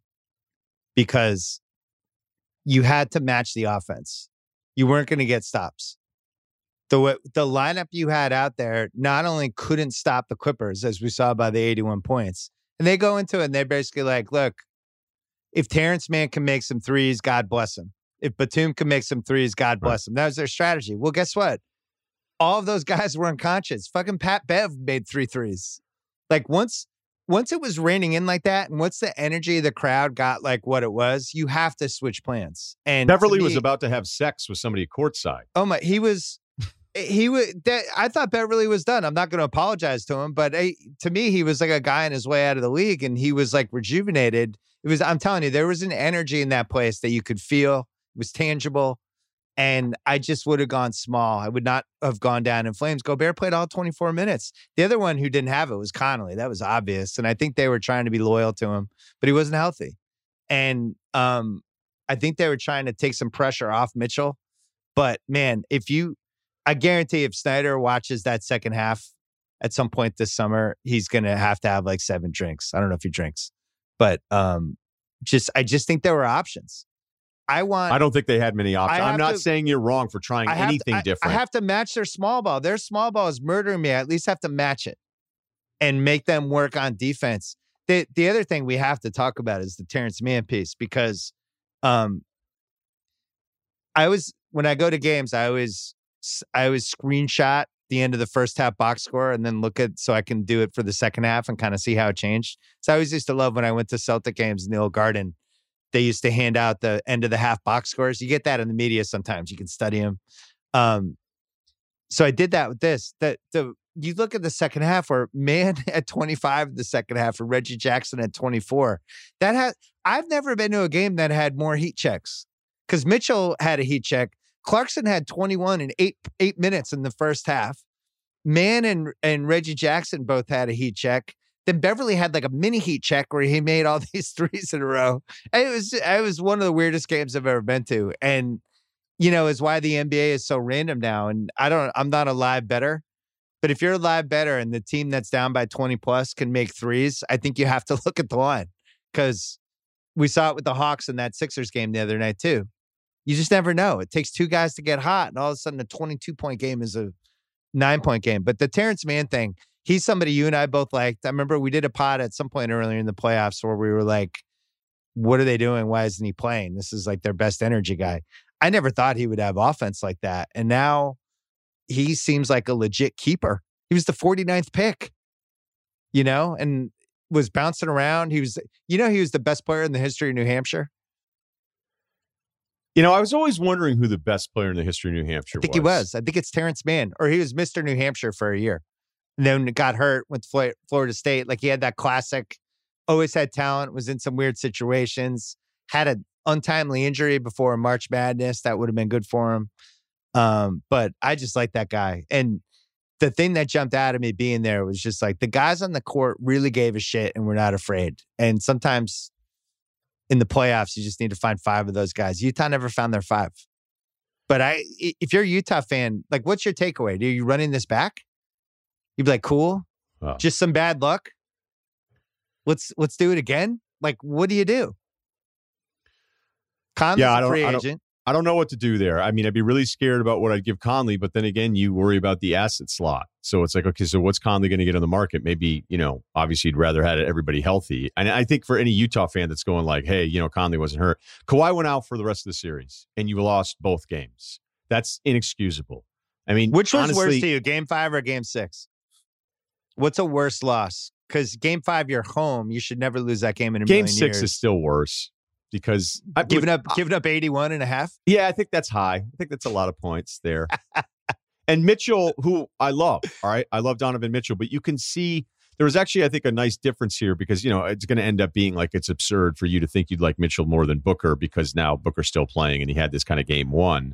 because you had to match the offense. You weren't going to get stops. The the lineup you had out there not only couldn't stop the Clippers, as we saw by the eighty-one points, and they go into it and they're basically like, look, if Terrence Mann can make some threes, God bless him. If Batum can make some threes, God bless him. That was their strategy. Well, guess what? All of those guys were unconscious. Fucking Pat Bev made three threes. Like once, once it was raining in like that, and once the energy of the crowd got like what it was, you have to switch plans. And Beverly me, was about to have sex with somebody courtside. Oh my, he was, he was. That, I thought Beverly was done. I'm not going to apologize to him, but hey, to me, he was like a guy on his way out of the league, and he was like rejuvenated. It was. I'm telling you, there was an energy in that place that you could feel. It was tangible. And I just would have gone small. I would not have gone down in flames. Gobert played all twenty-four minutes. The other one who didn't have it was Conley. That was obvious. And I think they were trying to be loyal to him, but he wasn't healthy. And um, I think they were trying to take some pressure off Mitchell. But man, if you, I guarantee if Snyder watches that second half at some point this summer, he's going to have to have like seven drinks. I don't know if he drinks, but um, just, I just think there were options. I want. I don't think they had many options. I'm not to, saying you're wrong for trying anything to, I, different. I have to match their small ball. Their small ball is murdering me. I at least have to match it and make them work on defense. The the other thing we have to talk about is the Terrence Mann piece because um, I was when I go to games, I always I always screenshot the end of the first half box score and then look at so I can do it for the second half and kind of see how it changed. So I always used to love when I went to Celtic games in the old Garden. They used to hand out the end of the half box scores. You get that in the media sometimes. You can study them. Um, so I did that with this. That the you look at the second half where Mann at twenty-five in the second half and Reggie Jackson at twenty-four. That had I've never been to a game that had more heat checks because Mitchell had a heat check. Clarkson had twenty-one in eight eight minutes in the first half. Mann and and Reggie Jackson both had a heat check. Then Beverly had like a mini heat check where he made all these threes in a row. And it was it was one of the weirdest games I've ever been to. And, you know, is why the N B A is so random now. And I don't, I'm not a live bettor, but if you're a live bettor and the team that's down by twenty plus can make threes, I think you have to look at the line because we saw it with the Hawks in that Sixers game the other night too. You just never know. It takes two guys to get hot and all of a sudden a twenty-two point game is a nine point game. But the Terrence Mann thing, he's somebody you and I both liked. I remember we did a pod at some point earlier in the playoffs where we were like, what are they doing? Why isn't he playing? This is like their best energy guy. I never thought he would have offense like that. And now he seems like a legit keeper. He was the forty-ninth pick, you know? And was bouncing around. He was, you know, he was the best player in the history of New Hampshire. You know, I was always wondering who the best player in the history of New Hampshire was. I think he was. I think it's Terrence Mann, or he was Mister New Hampshire for a year. And then got hurt with Florida State. Like he had that classic, always had talent, was in some weird situations, had an untimely injury before March Madness. That would have been good for him. Um, but I just like that guy. And the thing that jumped out at me being there was just like the guys on the court really gave a shit and were not afraid. And sometimes in the playoffs, you just need to find five of those guys. Utah never found their five. But I, if you're a Utah fan, like what's your takeaway? Are you running this back? You'd be like, cool, oh. just some bad luck. Let's let's do it again. Like, what do you do? Conley's yeah, I a don't, free I agent. Don't, I don't know what to do there. I mean, I'd be really scared about what I'd give Conley, but then again, you worry about the asset slot. So it's like, okay, so what's Conley going to get on the market? Maybe, you know, obviously you'd rather have everybody healthy. And I think for any Utah fan that's going like, hey, you know, Conley wasn't hurt. Kawhi went out for the rest of the series and you lost both games. That's inexcusable. I mean, which one's honestly, worse to you, game five or game six? What's a worse loss? Because game five, you're home. You should never lose that game in a game million six years. is still worse because I, giving with, up giving up eighty-one and a half. Yeah, I think that's high. I think that's a lot of points there. And Mitchell, who I love, all right, I love Donovan Mitchell, but you can see there was actually, I think, a nice difference here because, you know, it's going to end up being like it's absurd for you to think you'd like Mitchell more than Booker because now Booker's still playing and he had this kind of game one.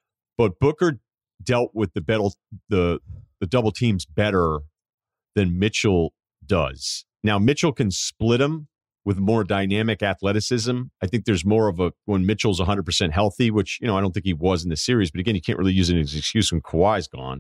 But Booker dealt with the battle, the the double teams better than Mitchell does. Now, Mitchell can split them with more dynamic athleticism. I think there's more of a, when Mitchell's one hundred percent healthy, which, you know, I don't think he was in the series, but again, you can't really use it as an excuse when Kawhi's gone.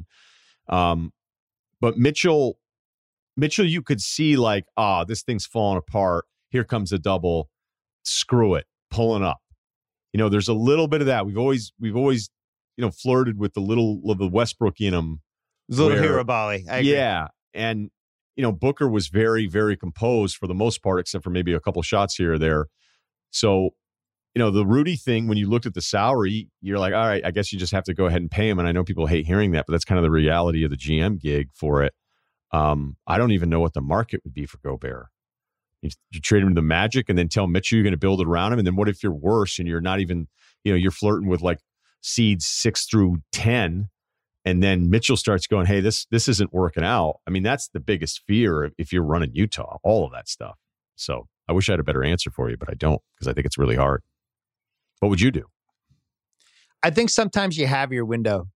Um, but Mitchell, Mitchell, you could see like, ah, this thing's falling apart. Here comes a double. Screw it. Pulling up. You know, there's a little bit of that. We've always, we've always, you know, flirted with the little of the Westbrook in him. Little hero Bali. Yeah. And, you know, Booker was very, very composed for the most part, except for maybe a couple shots here or there. So, you know, the Rudy thing, when you looked at the salary, you're like, all right, I guess you just have to go ahead and pay him. And I know people hate hearing that, but that's kind of the reality of the G M gig for it. Um, I don't even know what the market would be for Gobert. You, you trade him to the Magic and then tell Mitchell you're going to build it around him. And then what if you're worse and you're not even, you know, you're flirting with like seeds six through ten. And then Mitchell starts going, hey, this this isn't working out. I mean, that's the biggest fear if you're running Utah, all of that stuff. So I wish I had a better answer for you, but I don't because I think it's really hard. What would you do? I think sometimes you have your window.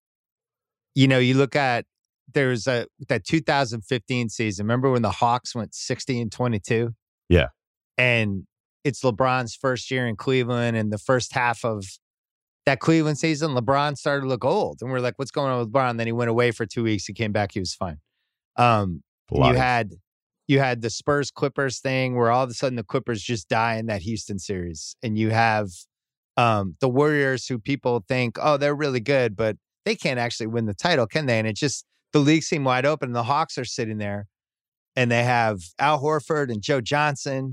You know, you look at, there's a that two thousand fifteen season. Remember when the Hawks went sixty and twenty-two? Yeah. And it's LeBron's first year in Cleveland and the first half of that Cleveland season, LeBron started to look old. And we're like, what's going on with LeBron? And then he went away for two weeks. He came back. He was fine. Um, you had you had the Spurs Clippers thing where all of a sudden the Clippers just die in that Houston series. And you have um, the Warriors who people think, oh, they're really good, but they can't actually win the title, can they? And it just, the league seemed wide open. And the Hawks are sitting there and they have Al Horford and Joe Johnson.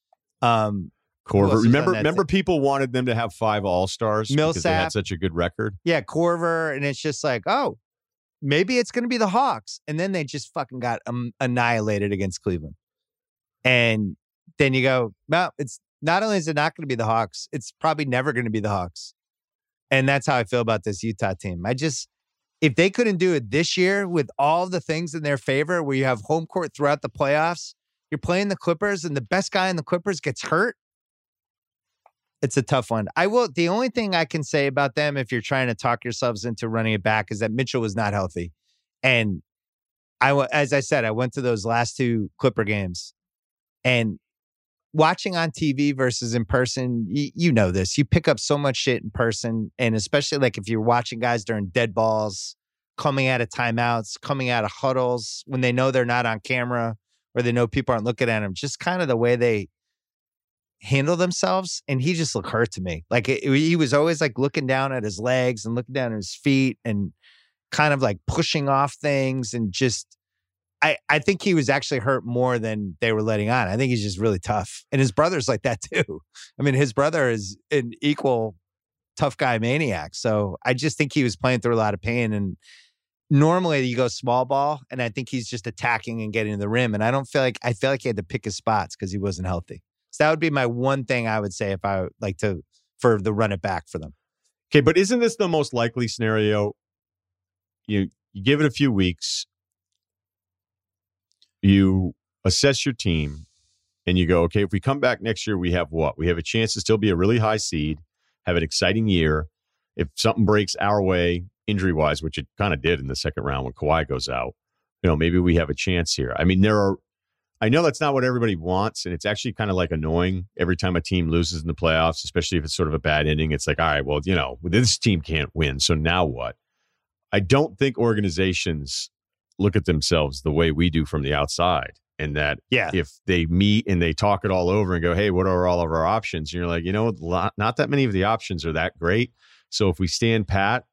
Um, Korver. Remember, remember people wanted them to have five All-Stars Millsap, because they had such a good record? Yeah, Korver. And it's just like, oh, maybe it's going to be the Hawks. And then they just fucking got um, annihilated against Cleveland. And then you go, well, it's not only is it not going to be the Hawks, it's probably never going to be the Hawks. And that's how I feel about this Utah team. I just, if they couldn't do it this year with all the things in their favor, where you have home court throughout the playoffs, you're playing the Clippers and the best guy in the Clippers gets hurt. It's a tough one. I will. The only thing I can say about them, if you're trying to talk yourselves into running it back, is that Mitchell was not healthy. And I, as I said, I went to those last two Clipper games, and watching on T V versus in person, you, you know this. You pick up so much shit in person, and especially like if you're watching guys during dead balls, coming out of timeouts, coming out of huddles when they know they're not on camera or they know people aren't looking at them. Just kind of the way they handle themselves, and he just looked hurt to me. Like it, he was always like looking down at his legs and looking down at his feet and kind of like pushing off things, and just I I think he was actually hurt more than they were letting on. I think he's just really tough, and his brother's like that too. I mean, his brother is an equal tough guy maniac. So I just think he was playing through a lot of pain, and normally you go small ball, and I think he's just attacking and getting to the rim. And I don't feel like I feel like he had to pick his spots because he wasn't healthy. So that would be my one thing I would say if I would like to for the run it back for them. Okay, but isn't this the most likely scenario? You you give it a few weeks, you assess your team, and you go, okay, if we come back next year, we have what? We have a chance to still be a really high seed, have an exciting year. If something breaks our way, injury-wise, which it kind of did in the second round when Kawhi goes out, you know, maybe we have a chance here. I mean, there are, I know that's not what everybody wants, and it's actually kind of like annoying every time a team loses in the playoffs, especially if it's sort of a bad inning. It's like, all right, well, you know, this team can't win, so now what? I don't think organizations look at themselves the way we do from the outside, and that yeah. if they meet and they talk it all over and go, hey, what are all of our options? And you're like, you know, not that many of the options are that great. So if we stand pat,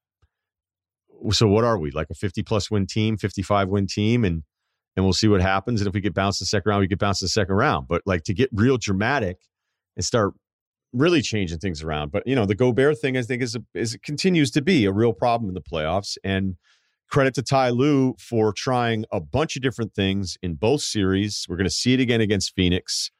so what are we, like a fifty plus win team, fifty-five win team, and and we'll see what happens. And if we get bounced the second round, we get bounced the second round. But like to get real dramatic and start really changing things around. But you know, the Gobert thing, I think, is a, is it continues to be a real problem in the playoffs. And credit to Ty Lue for trying a bunch of different things in both series. We're going to see it again against Phoenix,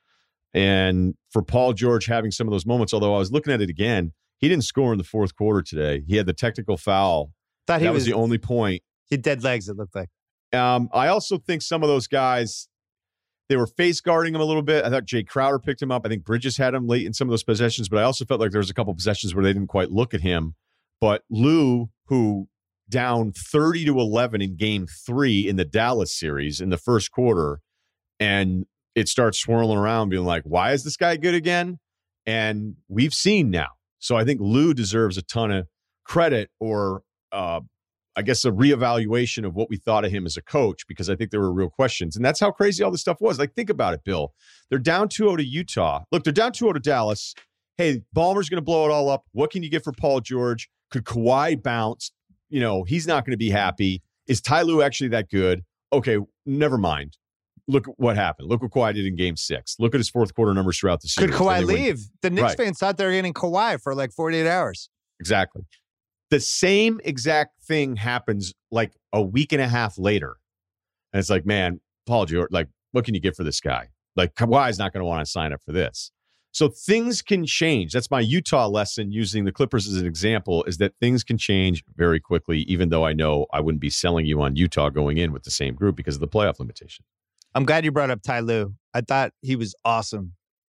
and for Paul George having some of those moments. Although I was looking at it again, he didn't score in the fourth quarter today. He had the technical foul. Thought he that was, was the only point. He had dead legs, it looked like. Um, I also think some of those guys, they were face guarding him a little bit. I thought Jay Crowder picked him up. I think Bridges had him late in some of those possessions, but I also felt like there was a couple possessions where they didn't quite look at him. But Lue, who down thirty to eleven in game three in the Dallas series in the first quarter, and it starts swirling around being like, why is this guy good again? And we've seen now. So I think Lue deserves a ton of credit, or uh, I guess a reevaluation of what we thought of him as a coach, because I think there were real questions. And that's how crazy all this stuff was. Like, think about it, Bill. They're down two oh to Utah. Look, they're down two oh to Dallas. Hey, Ballmer's going to blow it all up. What can you get for Paul George? Could Kawhi bounce? You know, he's not going to be happy. Is Ty Lue actually that good? Okay, never mind. Look at what happened. Look what Kawhi did in game six. Look at his fourth quarter numbers throughout the series. Could Kawhi leave? Win. The Knicks right. fans thought they were getting Kawhi for like forty-eight hours. Exactly. The same exact thing happens like a week and a half later. And it's like, man, Paul George, like, what can you get for this guy? Like, Kawhi's not going to want to sign up for this. So things can change. That's my Utah lesson, using the Clippers as an example, is that things can change very quickly, even though I know I wouldn't be selling you on Utah going in with the same group because of the playoff limitation. I'm glad you brought up Ty Lue. I thought he was awesome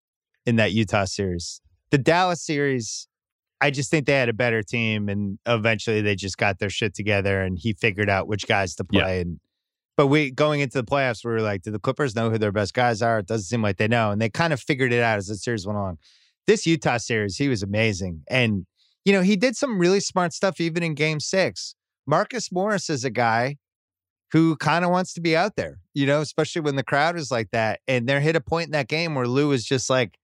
in that Utah series. The Dallas series, I just think they had a better team, and eventually they just got their shit together, and he figured out which guys to play. Yeah. And But we going into the playoffs, we were like, do the Clippers know who their best guys are? It doesn't seem like they know. And they kind of figured it out as the series went on. This Utah series, he was amazing. And, you know, he did some really smart stuff even in game six. Marcus Morris is a guy who kind of wants to be out there, you know, especially when the crowd is like that. And there hit a point in that game where Lue was just like,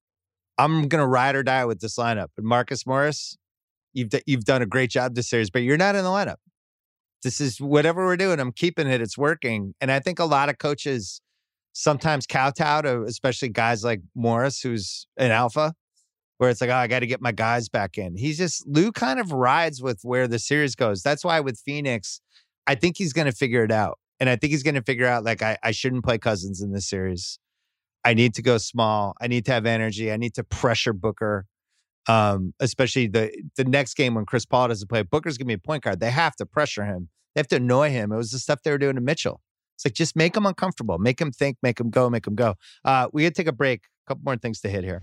I'm going to ride or die with this lineup. And Marcus Morris, you've, d- you've done a great job this series, but you're not in the lineup. This is whatever we're doing. I'm keeping it. It's working. And I think a lot of coaches sometimes kowtow to, especially guys like Morris, who's an alpha, where it's like, oh, I got to get my guys back in. He's just, Lue kind of rides with where the series goes. That's why with Phoenix, I think he's going to figure it out. And I think he's going to figure out, like, I, I shouldn't play Cousins in this series. I need to go small. I need to have energy. I need to pressure Booker. Um, especially the the next game when Chris Paul doesn't play, Booker's gonna be a point guard. They have to pressure him. They have to annoy him. It was the stuff they were doing to Mitchell. It's like, just make him uncomfortable. Make him think, make him go, make him go. Uh, we got to take a break. A couple more things to hit here.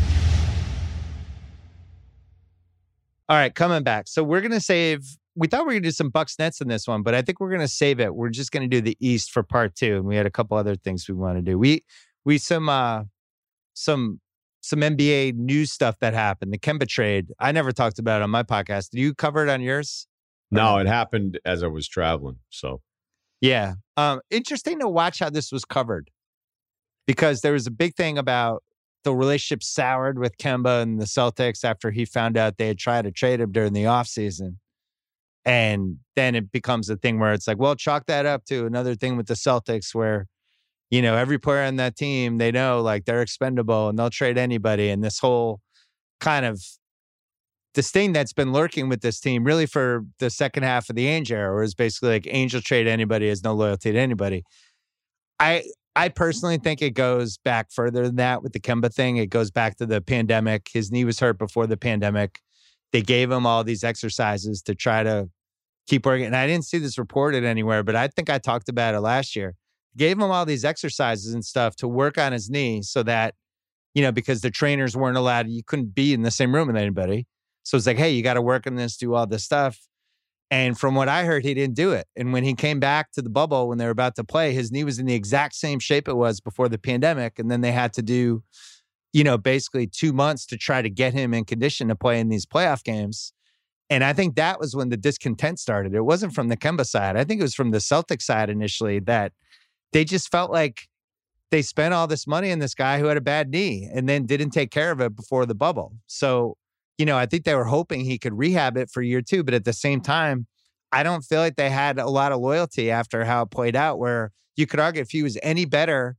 All right, coming back. So we're going to save, we thought we were going to do some Bucks Nets in this one, but I think we're going to save it. We're just going to do the East for part two. And we had a couple other things we want to do. We, we, some, uh, some, some N B A news stuff that happened. The Kemba trade. I never talked about it on my podcast. Did you cover it on yours? No, it happened as I was traveling. So, yeah. Um, interesting to watch how this was covered, because there was a big thing about the relationship soured with Kemba and the Celtics after he found out they had tried to trade him during the offseason. And then it becomes a thing where it's like, well, chalk that up to another thing with the Celtics where, you know, every player on that team, they know like they're expendable and they'll trade anybody. And this whole kind of this thing that's been lurking with this team really for the second half of the Ainge era, where it's basically like Ainge will trade anybody, has no loyalty to anybody. I I personally think it goes back further than that with the Kemba thing. It goes back to the pandemic. His knee was hurt before the pandemic. They gave him all these exercises to try to keep working. And I didn't see this reported anywhere, but I think I talked about it last year. Gave him all these exercises and stuff to work on his knee so that, you know, because the trainers weren't allowed, you couldn't be in the same room with anybody. So it's like, hey, you got to work on this, do all this stuff. And from what I heard, he didn't do it. And when he came back to the bubble, when they were about to play, his knee was in the exact same shape it was before the pandemic. And then they had to do, you know, basically two months to try to get him in condition to play in these playoff games. And I think that was when the discontent started. It wasn't from the Kemba side. I think it was from the Celtics side initially that they just felt like they spent all this money on this guy who had a bad knee and then didn't take care of it before the bubble. So, you know, I think they were hoping he could rehab it for year two. But at the same time, I don't feel like they had a lot of loyalty after how it played out, where you could argue if he was any better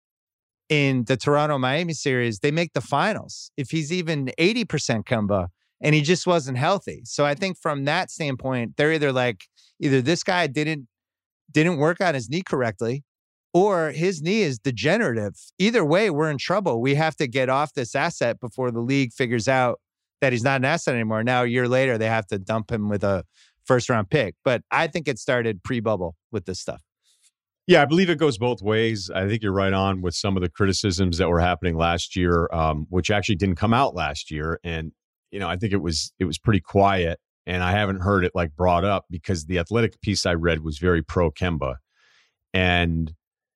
in the Toronto-Miami series, they make the finals. If he's even eighty percent Kemba and he just wasn't healthy. So I think from that standpoint, they're either like, either this guy didn't didn't work on his knee correctly, or his knee is degenerative. Either way, we're in trouble. We have to get off this asset before the league figures out that he's not an asset anymore. Now, a year later, they have to dump him with a first round pick. But I think it started pre-bubble with this stuff. Yeah, I believe it goes both ways. I think you're right on with some of the criticisms that were happening last year, um, which actually didn't come out last year. And, you know, I think it was it was pretty quiet. And I haven't heard it like brought up because the Athletic piece I read was very pro Kemba. And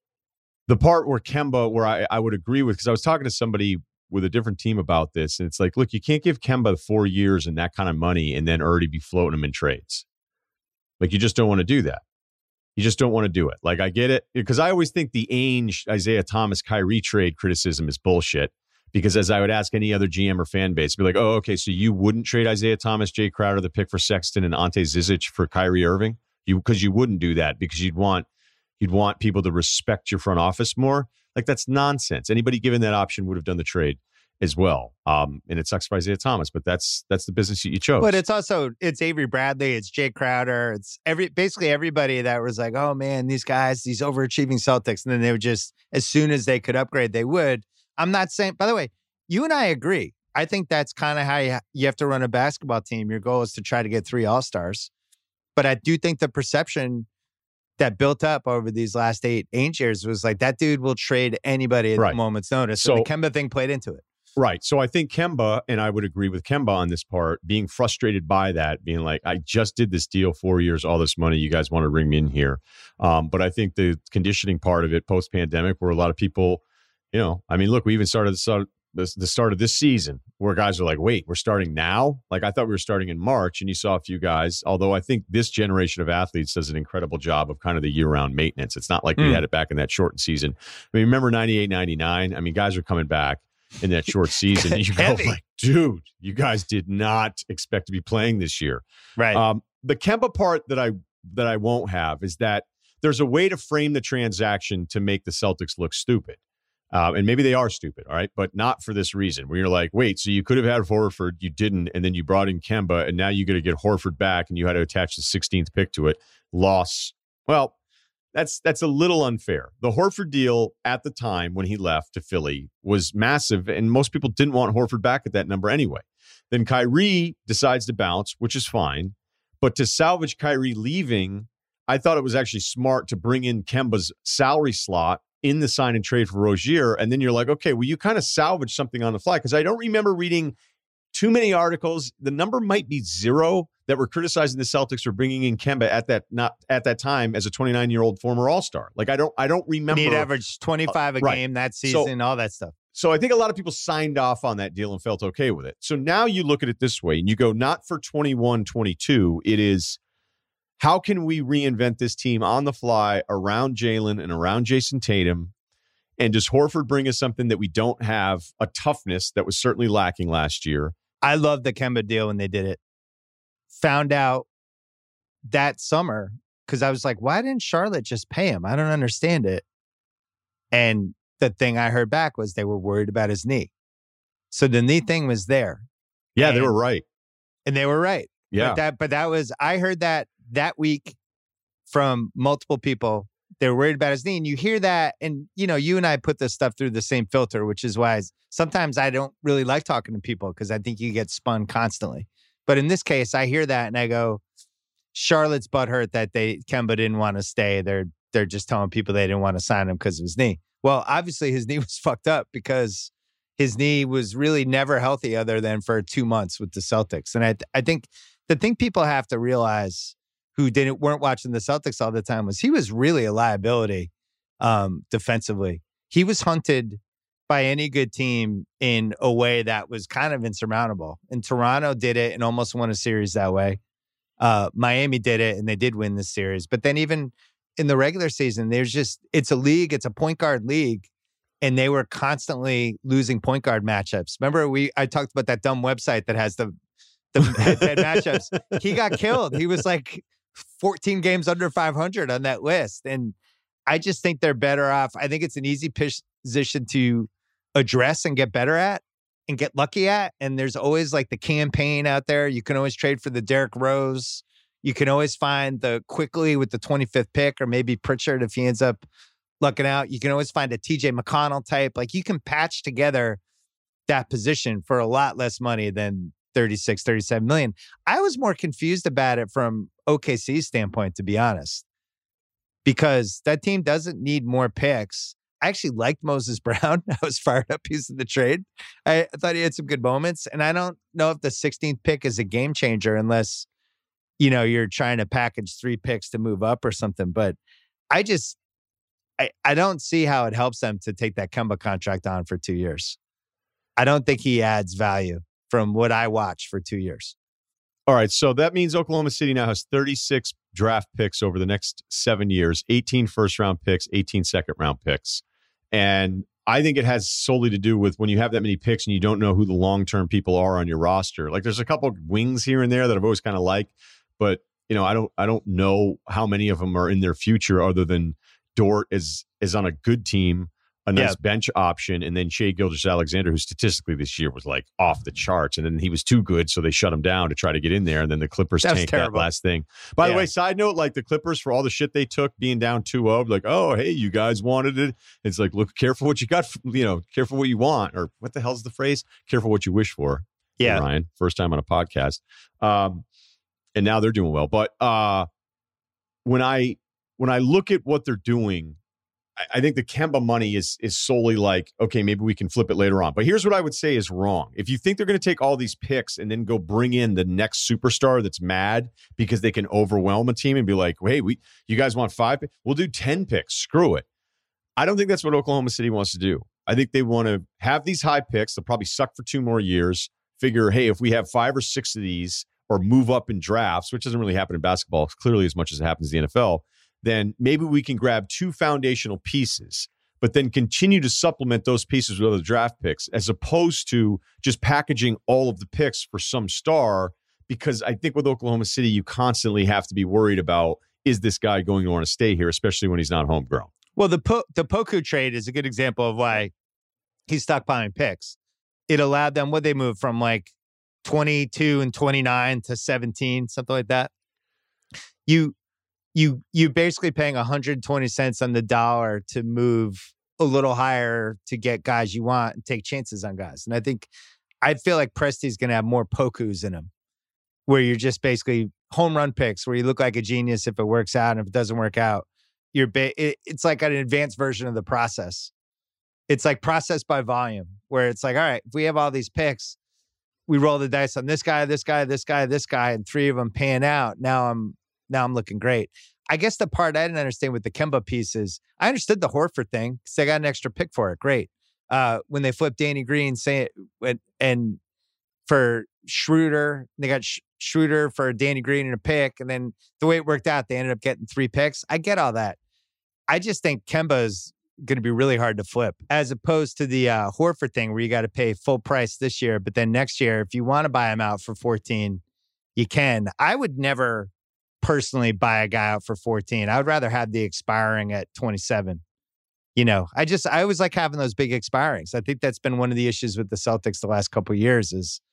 the part where Kemba, where I, I would agree with, because I was talking to somebody with a different team about this, and it's like, look, you can't give Kemba four years and that kind of money and then already be floating him in trades. Like, you just don't want to do that. You just don't want to do it. Like, I get it, because I always think the Ainge, Isaiah Thomas, Kyrie trade criticism is bullshit. Because as I would ask any other G M or fan base, be like, oh, okay, so you wouldn't trade Isaiah Thomas, Jay Crowder, the pick for Sexton, and Ante Zizic for Kyrie Irving? You because you wouldn't do that because you'd want you'd want people to respect your front office more. Like, that's nonsense. Anybody given that option would have done the trade as well. Um, and it sucks for Isaiah Thomas, but that's that's the business that you chose. But it's also, it's Avery Bradley, it's Jay Crowder, it's every basically everybody that was like, oh man, these guys, these overachieving Celtics. And then they would just, as soon as they could upgrade, they would. I'm not saying, by the way, you and I agree. I think that's kind of how you, you have to run a basketball team. Your goal is to try to get three All-Stars. But I do think the perception that built up over these last eight Ainge years was like, that dude will trade anybody at right. a moment's notice. So, so the Kemba thing played into it. Right. So I think Kemba, and I would agree with Kemba on this part, being frustrated by that, being like, I just did this deal four years, all this money, you guys want to bring me in here. Um, but I think the conditioning part of it post-pandemic, where a lot of people, you know, I mean, look, we even started the, the, the start of this season where guys are like, wait, we're starting now? Like, I thought we were starting in March, and you saw a few guys, although I think this generation of athletes does an incredible job of kind of the year-round maintenance. It's not like mm. we had it back in that shortened season. I mean, remember ninety-eight, ninety-nine? I mean, guys are coming back in that short season. And you go like, dude, you guys did not expect to be playing this year. Right. Um, the Kemba part that I that I won't have is that there's a way to frame the transaction to make the Celtics look stupid. Um, and maybe they are stupid, all right, but not for this reason. Where you're like, wait, so you could have had Horford, you didn't, and then you brought in Kemba, and now you're going to get Horford back, and you had to attach the sixteenth pick to it. Loss. Well, that's that's a little unfair. The Horford deal at the time when he left to Philly was massive, and most people didn't want Horford back at that number anyway. Then Kyrie decides to bounce, which is fine, but to salvage Kyrie leaving, I thought it was actually smart to bring in Kemba's salary slot in the sign and trade for Rozier. And then you're like, okay, well, you kind of salvage something on the fly. Because I don't remember reading too many articles. The number might be zero that were criticizing the Celtics for bringing in Kemba at that not at that time as a twenty-nine-year-old former All-Star. Like, I don't I don't remember. He'd averaged twenty-five a uh, right. game that season, so, all that stuff. So I think a lot of people signed off on that deal and felt okay with it. So now you look at it this way, and you go, not for twenty-one twenty-two, it is, how can we reinvent this team on the fly around Jalen and around Jason Tatum? And does Horford bring us something that we don't have, a toughness that was certainly lacking last year? I love the Kemba deal when they did it. Found out that summer, because I was like, why didn't Charlotte just pay him? I don't understand it. And the thing I heard back was they were worried about his knee. So the knee thing was there. Yeah, and they were right. And they were right. Yeah. But that, but that was, I heard that that week from multiple people. They were worried about his knee. And you hear that. And, you know, you and I put this stuff through the same filter, which is why sometimes I don't really like talking to people because I think you get spun constantly. But in this case, I hear that and I go, Charlotte's butthurt that they Kemba didn't want to stay. They're they're just telling people they didn't want to sign him because of his knee. Well, obviously his knee was fucked up because his knee was really never healthy other than for two months with the Celtics. And I I think the thing people have to realize who didn't weren't watching the Celtics all the time was he was really a liability um, defensively. He was hunted by any good team in a way that was kind of insurmountable. And Toronto did it and almost won a series that way. Uh, Miami did it and they did win this series. But then even in the regular season, there's just, it's a league, it's a point guard league. And they were constantly losing point guard matchups. Remember, we I talked about that dumb website that has the, the head-to-head matchups. He got killed. He was like fourteen games under five hundred on that list. And I just think they're better off. I think it's an easy position to address and get better at and get lucky at. And there's always like the campaign out there. You can always trade for the Derrick Rose. You can always find the quickly with the twenty-fifth pick or maybe Pritchard if he ends up lucking out. You can always find a T J McConnell type. Like you can patch together that position for a lot less money than thirty-six, thirty-seven million. I was more confused about it from O K C's standpoint, to be honest, because that team doesn't need more picks. I actually liked Moses Brown. I was fired up piece of the trade. I, I thought he had some good moments. And I don't know if the sixteenth pick is a game changer unless, you know, you're trying to package three picks to move up or something. But I just, I, I don't see how it helps them to take that Kemba contract on for two years. I don't think he adds value from what I watched for two years. All right, so that means Oklahoma City now has thirty-six draft picks over the next seven years, eighteen first-round picks, eighteen second-round picks. And I think it has solely to do with when you have that many picks and you don't know who the long-term people are on your roster. Like there's a couple of wings here and there that I've always kind of liked, but you know, I don't I don't know how many of them are in their future other than Dort is is on a good team, a nice yeah. bench option, and then Shai Gilgeous-Alexander, who statistically this year was like off the charts, and then he was too good, so they shut him down to try to get in there, and then the Clippers that tanked that last thing. By yeah. the way, side note, like the Clippers, for all the shit they took being down two oh, like, oh, hey, you guys wanted it. It's like, look, careful what you got, you know, careful what you want, or what the hell's the phrase? Careful what you wish for. Yeah. Ryan, first time on a podcast. Um, and now they're doing well. But uh, when I when I look at what they're doing, I think the Kemba money is is solely like, okay, maybe we can flip it later on. But here's what I would say is wrong. If you think they're going to take all these picks and then go bring in the next superstar that's mad because they can overwhelm a team and be like, hey, we you guys want five? We'll do ten picks. Screw it. I don't think that's what Oklahoma City wants to do. I think they want to have these high picks. They'll probably suck for two more years. Figure, hey, if we have five or six of these or move up in drafts, which doesn't really happen in basketball clearly as much as it happens in the N F L, then maybe we can grab two foundational pieces, but then continue to supplement those pieces with other draft picks, as opposed to just packaging all of the picks for some star. Because I think with Oklahoma City, you constantly have to be worried about, is this guy going to want to stay here, especially when he's not homegrown? Well, the po- the Poku trade is a good example of why he's stockpiling picks. It allowed them, what they moved from like twenty-two and twenty-nine to seventeen, something like that. You You you basically paying one hundred twenty cents on the dollar to move a little higher to get guys you want and take chances on guys. And I think I feel like Presti's going to have more Pokus in him, where you're just basically home run picks, where you look like a genius if it works out, and if it doesn't work out, you're ba- it, it's like an advanced version of the process. It's like process by volume, where it's like, all right, if we have all these picks, we roll the dice on this guy, this guy, this guy, this guy, and three of them pan out. Now I'm Now I'm looking great. I guess the part I didn't understand with the Kemba piece is I understood the Horford thing because they got an extra pick for it. Great. Uh, when they flipped Danny Green say it, and for Schroeder, they got Sch- Schroeder for Danny Green and a pick. And then the way it worked out, they ended up getting three picks. I get all that. I just think Kemba is going to be really hard to flip, as opposed to the uh, Horford thing where you got to pay full price this year. But then next year, if you want to buy him out for fourteen, you can. I would never personally buy a guy out for fourteen. I would rather have the expiring at twenty-seven. You know, I just, I always like having those big expirings. I think that's been one of the issues with the Celtics the last couple of years is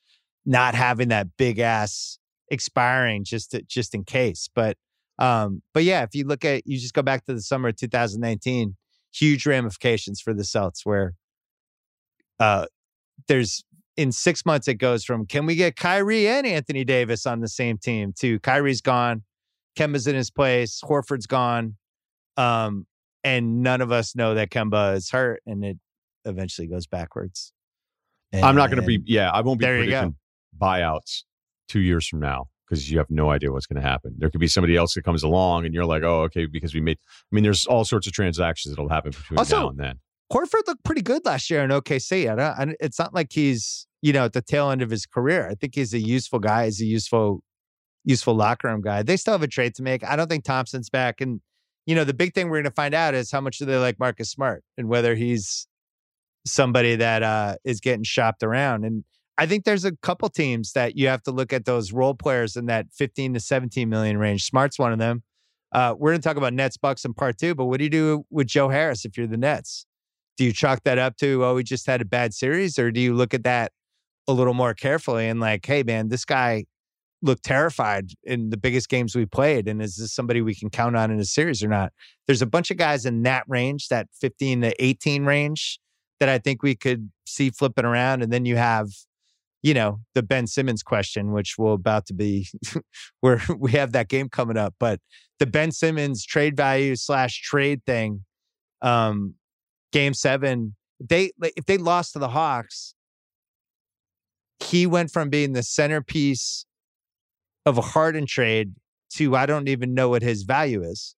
not having that big ass expiring just to, just in case. But um, but yeah, if you look at you just go back to the summer of two thousand nineteen, huge ramifications for the Celts where uh, there's in six months it goes from can we get Kyrie and Anthony Davis on the same team to Kyrie's gone, Kemba's in his place, Horford's gone, um, and none of us know that Kemba is hurt, and it eventually goes backwards. And, I'm not going to be, yeah, I won't be there predicting buyouts two years from now because you have no idea what's going to happen. There could be somebody else that comes along and you're like, oh, okay, because we made, I mean, there's all sorts of transactions that'll happen between also, now and then. Horford looked pretty good last year in O K C. I don't, I, it's not like he's, you know, at the tail end of his career. I think he's a useful guy. He's a useful, useful locker room guy. They still have a trade to make. I don't think Thompson's back. And, you know, the big thing we're going to find out is how much do they like Marcus Smart and whether he's somebody that uh, is getting shopped around. And I think there's a couple teams that you have to look at those role players in that fifteen to seventeen million range. Smart's one of them. Uh, we're going to talk about Nets, Bucks in part two, but what do you do with Joe Harris if you're the Nets? Do you chalk that up to, oh, we just had a bad series? Or do you look at that a little more carefully and like, hey, man, this guy looked terrified in the biggest games we played. And is this somebody we can count on in a series or not? There's a bunch of guys in that range, that fifteen to eighteen range, that I think we could see flipping around. And then you have, you know, the Ben Simmons question, which will about to be where we have that game coming up. But the Ben Simmons trade value slash trade thing, um, game seven, they if they lost to the Hawks, he went from being the centerpiece of a Harden trade to I don't even know what his value is.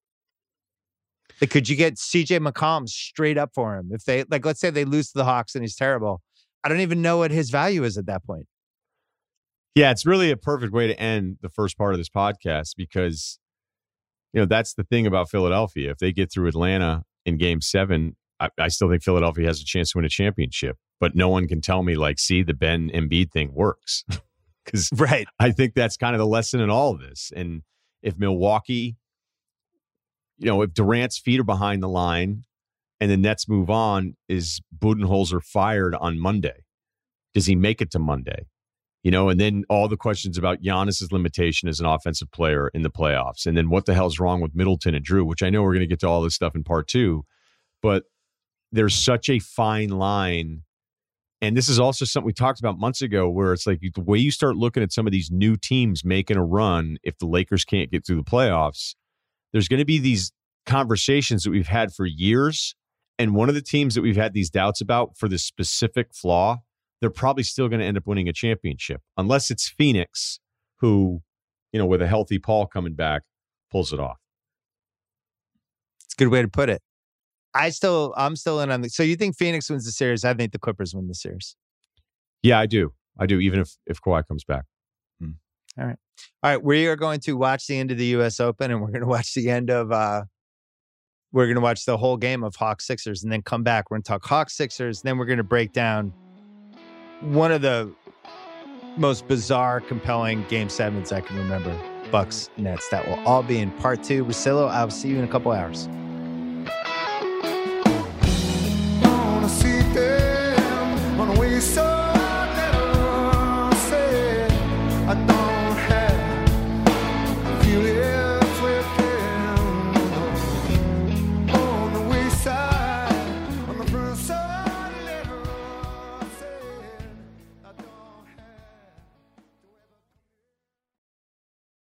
Like, could you get C J McCollum straight up for him? If they, like, let's say they lose to the Hawks and he's terrible. I don't even know what his value is at that point. Yeah, it's really a perfect way to end the first part of this podcast because, you know, that's the thing about Philadelphia. If they get through Atlanta in game seven, I, I still think Philadelphia has a chance to win a championship. But no one can tell me, like, see, the Ben Embiid thing works. Because right. I think that's kind of the lesson in all of this. And if Milwaukee, you know, if Durant's feet are behind the line and the Nets move on, is Budenholzer fired on Monday? Does he make it to Monday? You know, and then all the questions about Giannis's limitation as an offensive player in the playoffs. And then what the hell's wrong with Middleton and Drew, which I know we're going to get to all this stuff in part two. But there's such a fine line. And this is also something we talked about months ago where it's like the way you start looking at some of these new teams making a run, if the Lakers can't get through the playoffs, there's going to be these conversations that we've had for years. And one of the teams that we've had these doubts about for this specific flaw, they're probably still going to end up winning a championship, unless it's Phoenix, who, you know, with a healthy Paul coming back, pulls it off. It's a good way to put it. I still, I'm still in on the. So you think Phoenix wins the series? I think the Clippers win the series. Yeah, I do. I do. Even if if Kawhi comes back. Hmm. All right, all right. We are going to watch the end of the U S Open, and we're going to watch the end of. uh We're going to watch the whole game of Hawks Sixers, and then come back. We're going to talk Hawks Sixers. Then we're going to break down one of the most bizarre, compelling game sevens I can remember. Bucks Nets. That will all be in part two. Russillo, I'll see you in a couple hours. So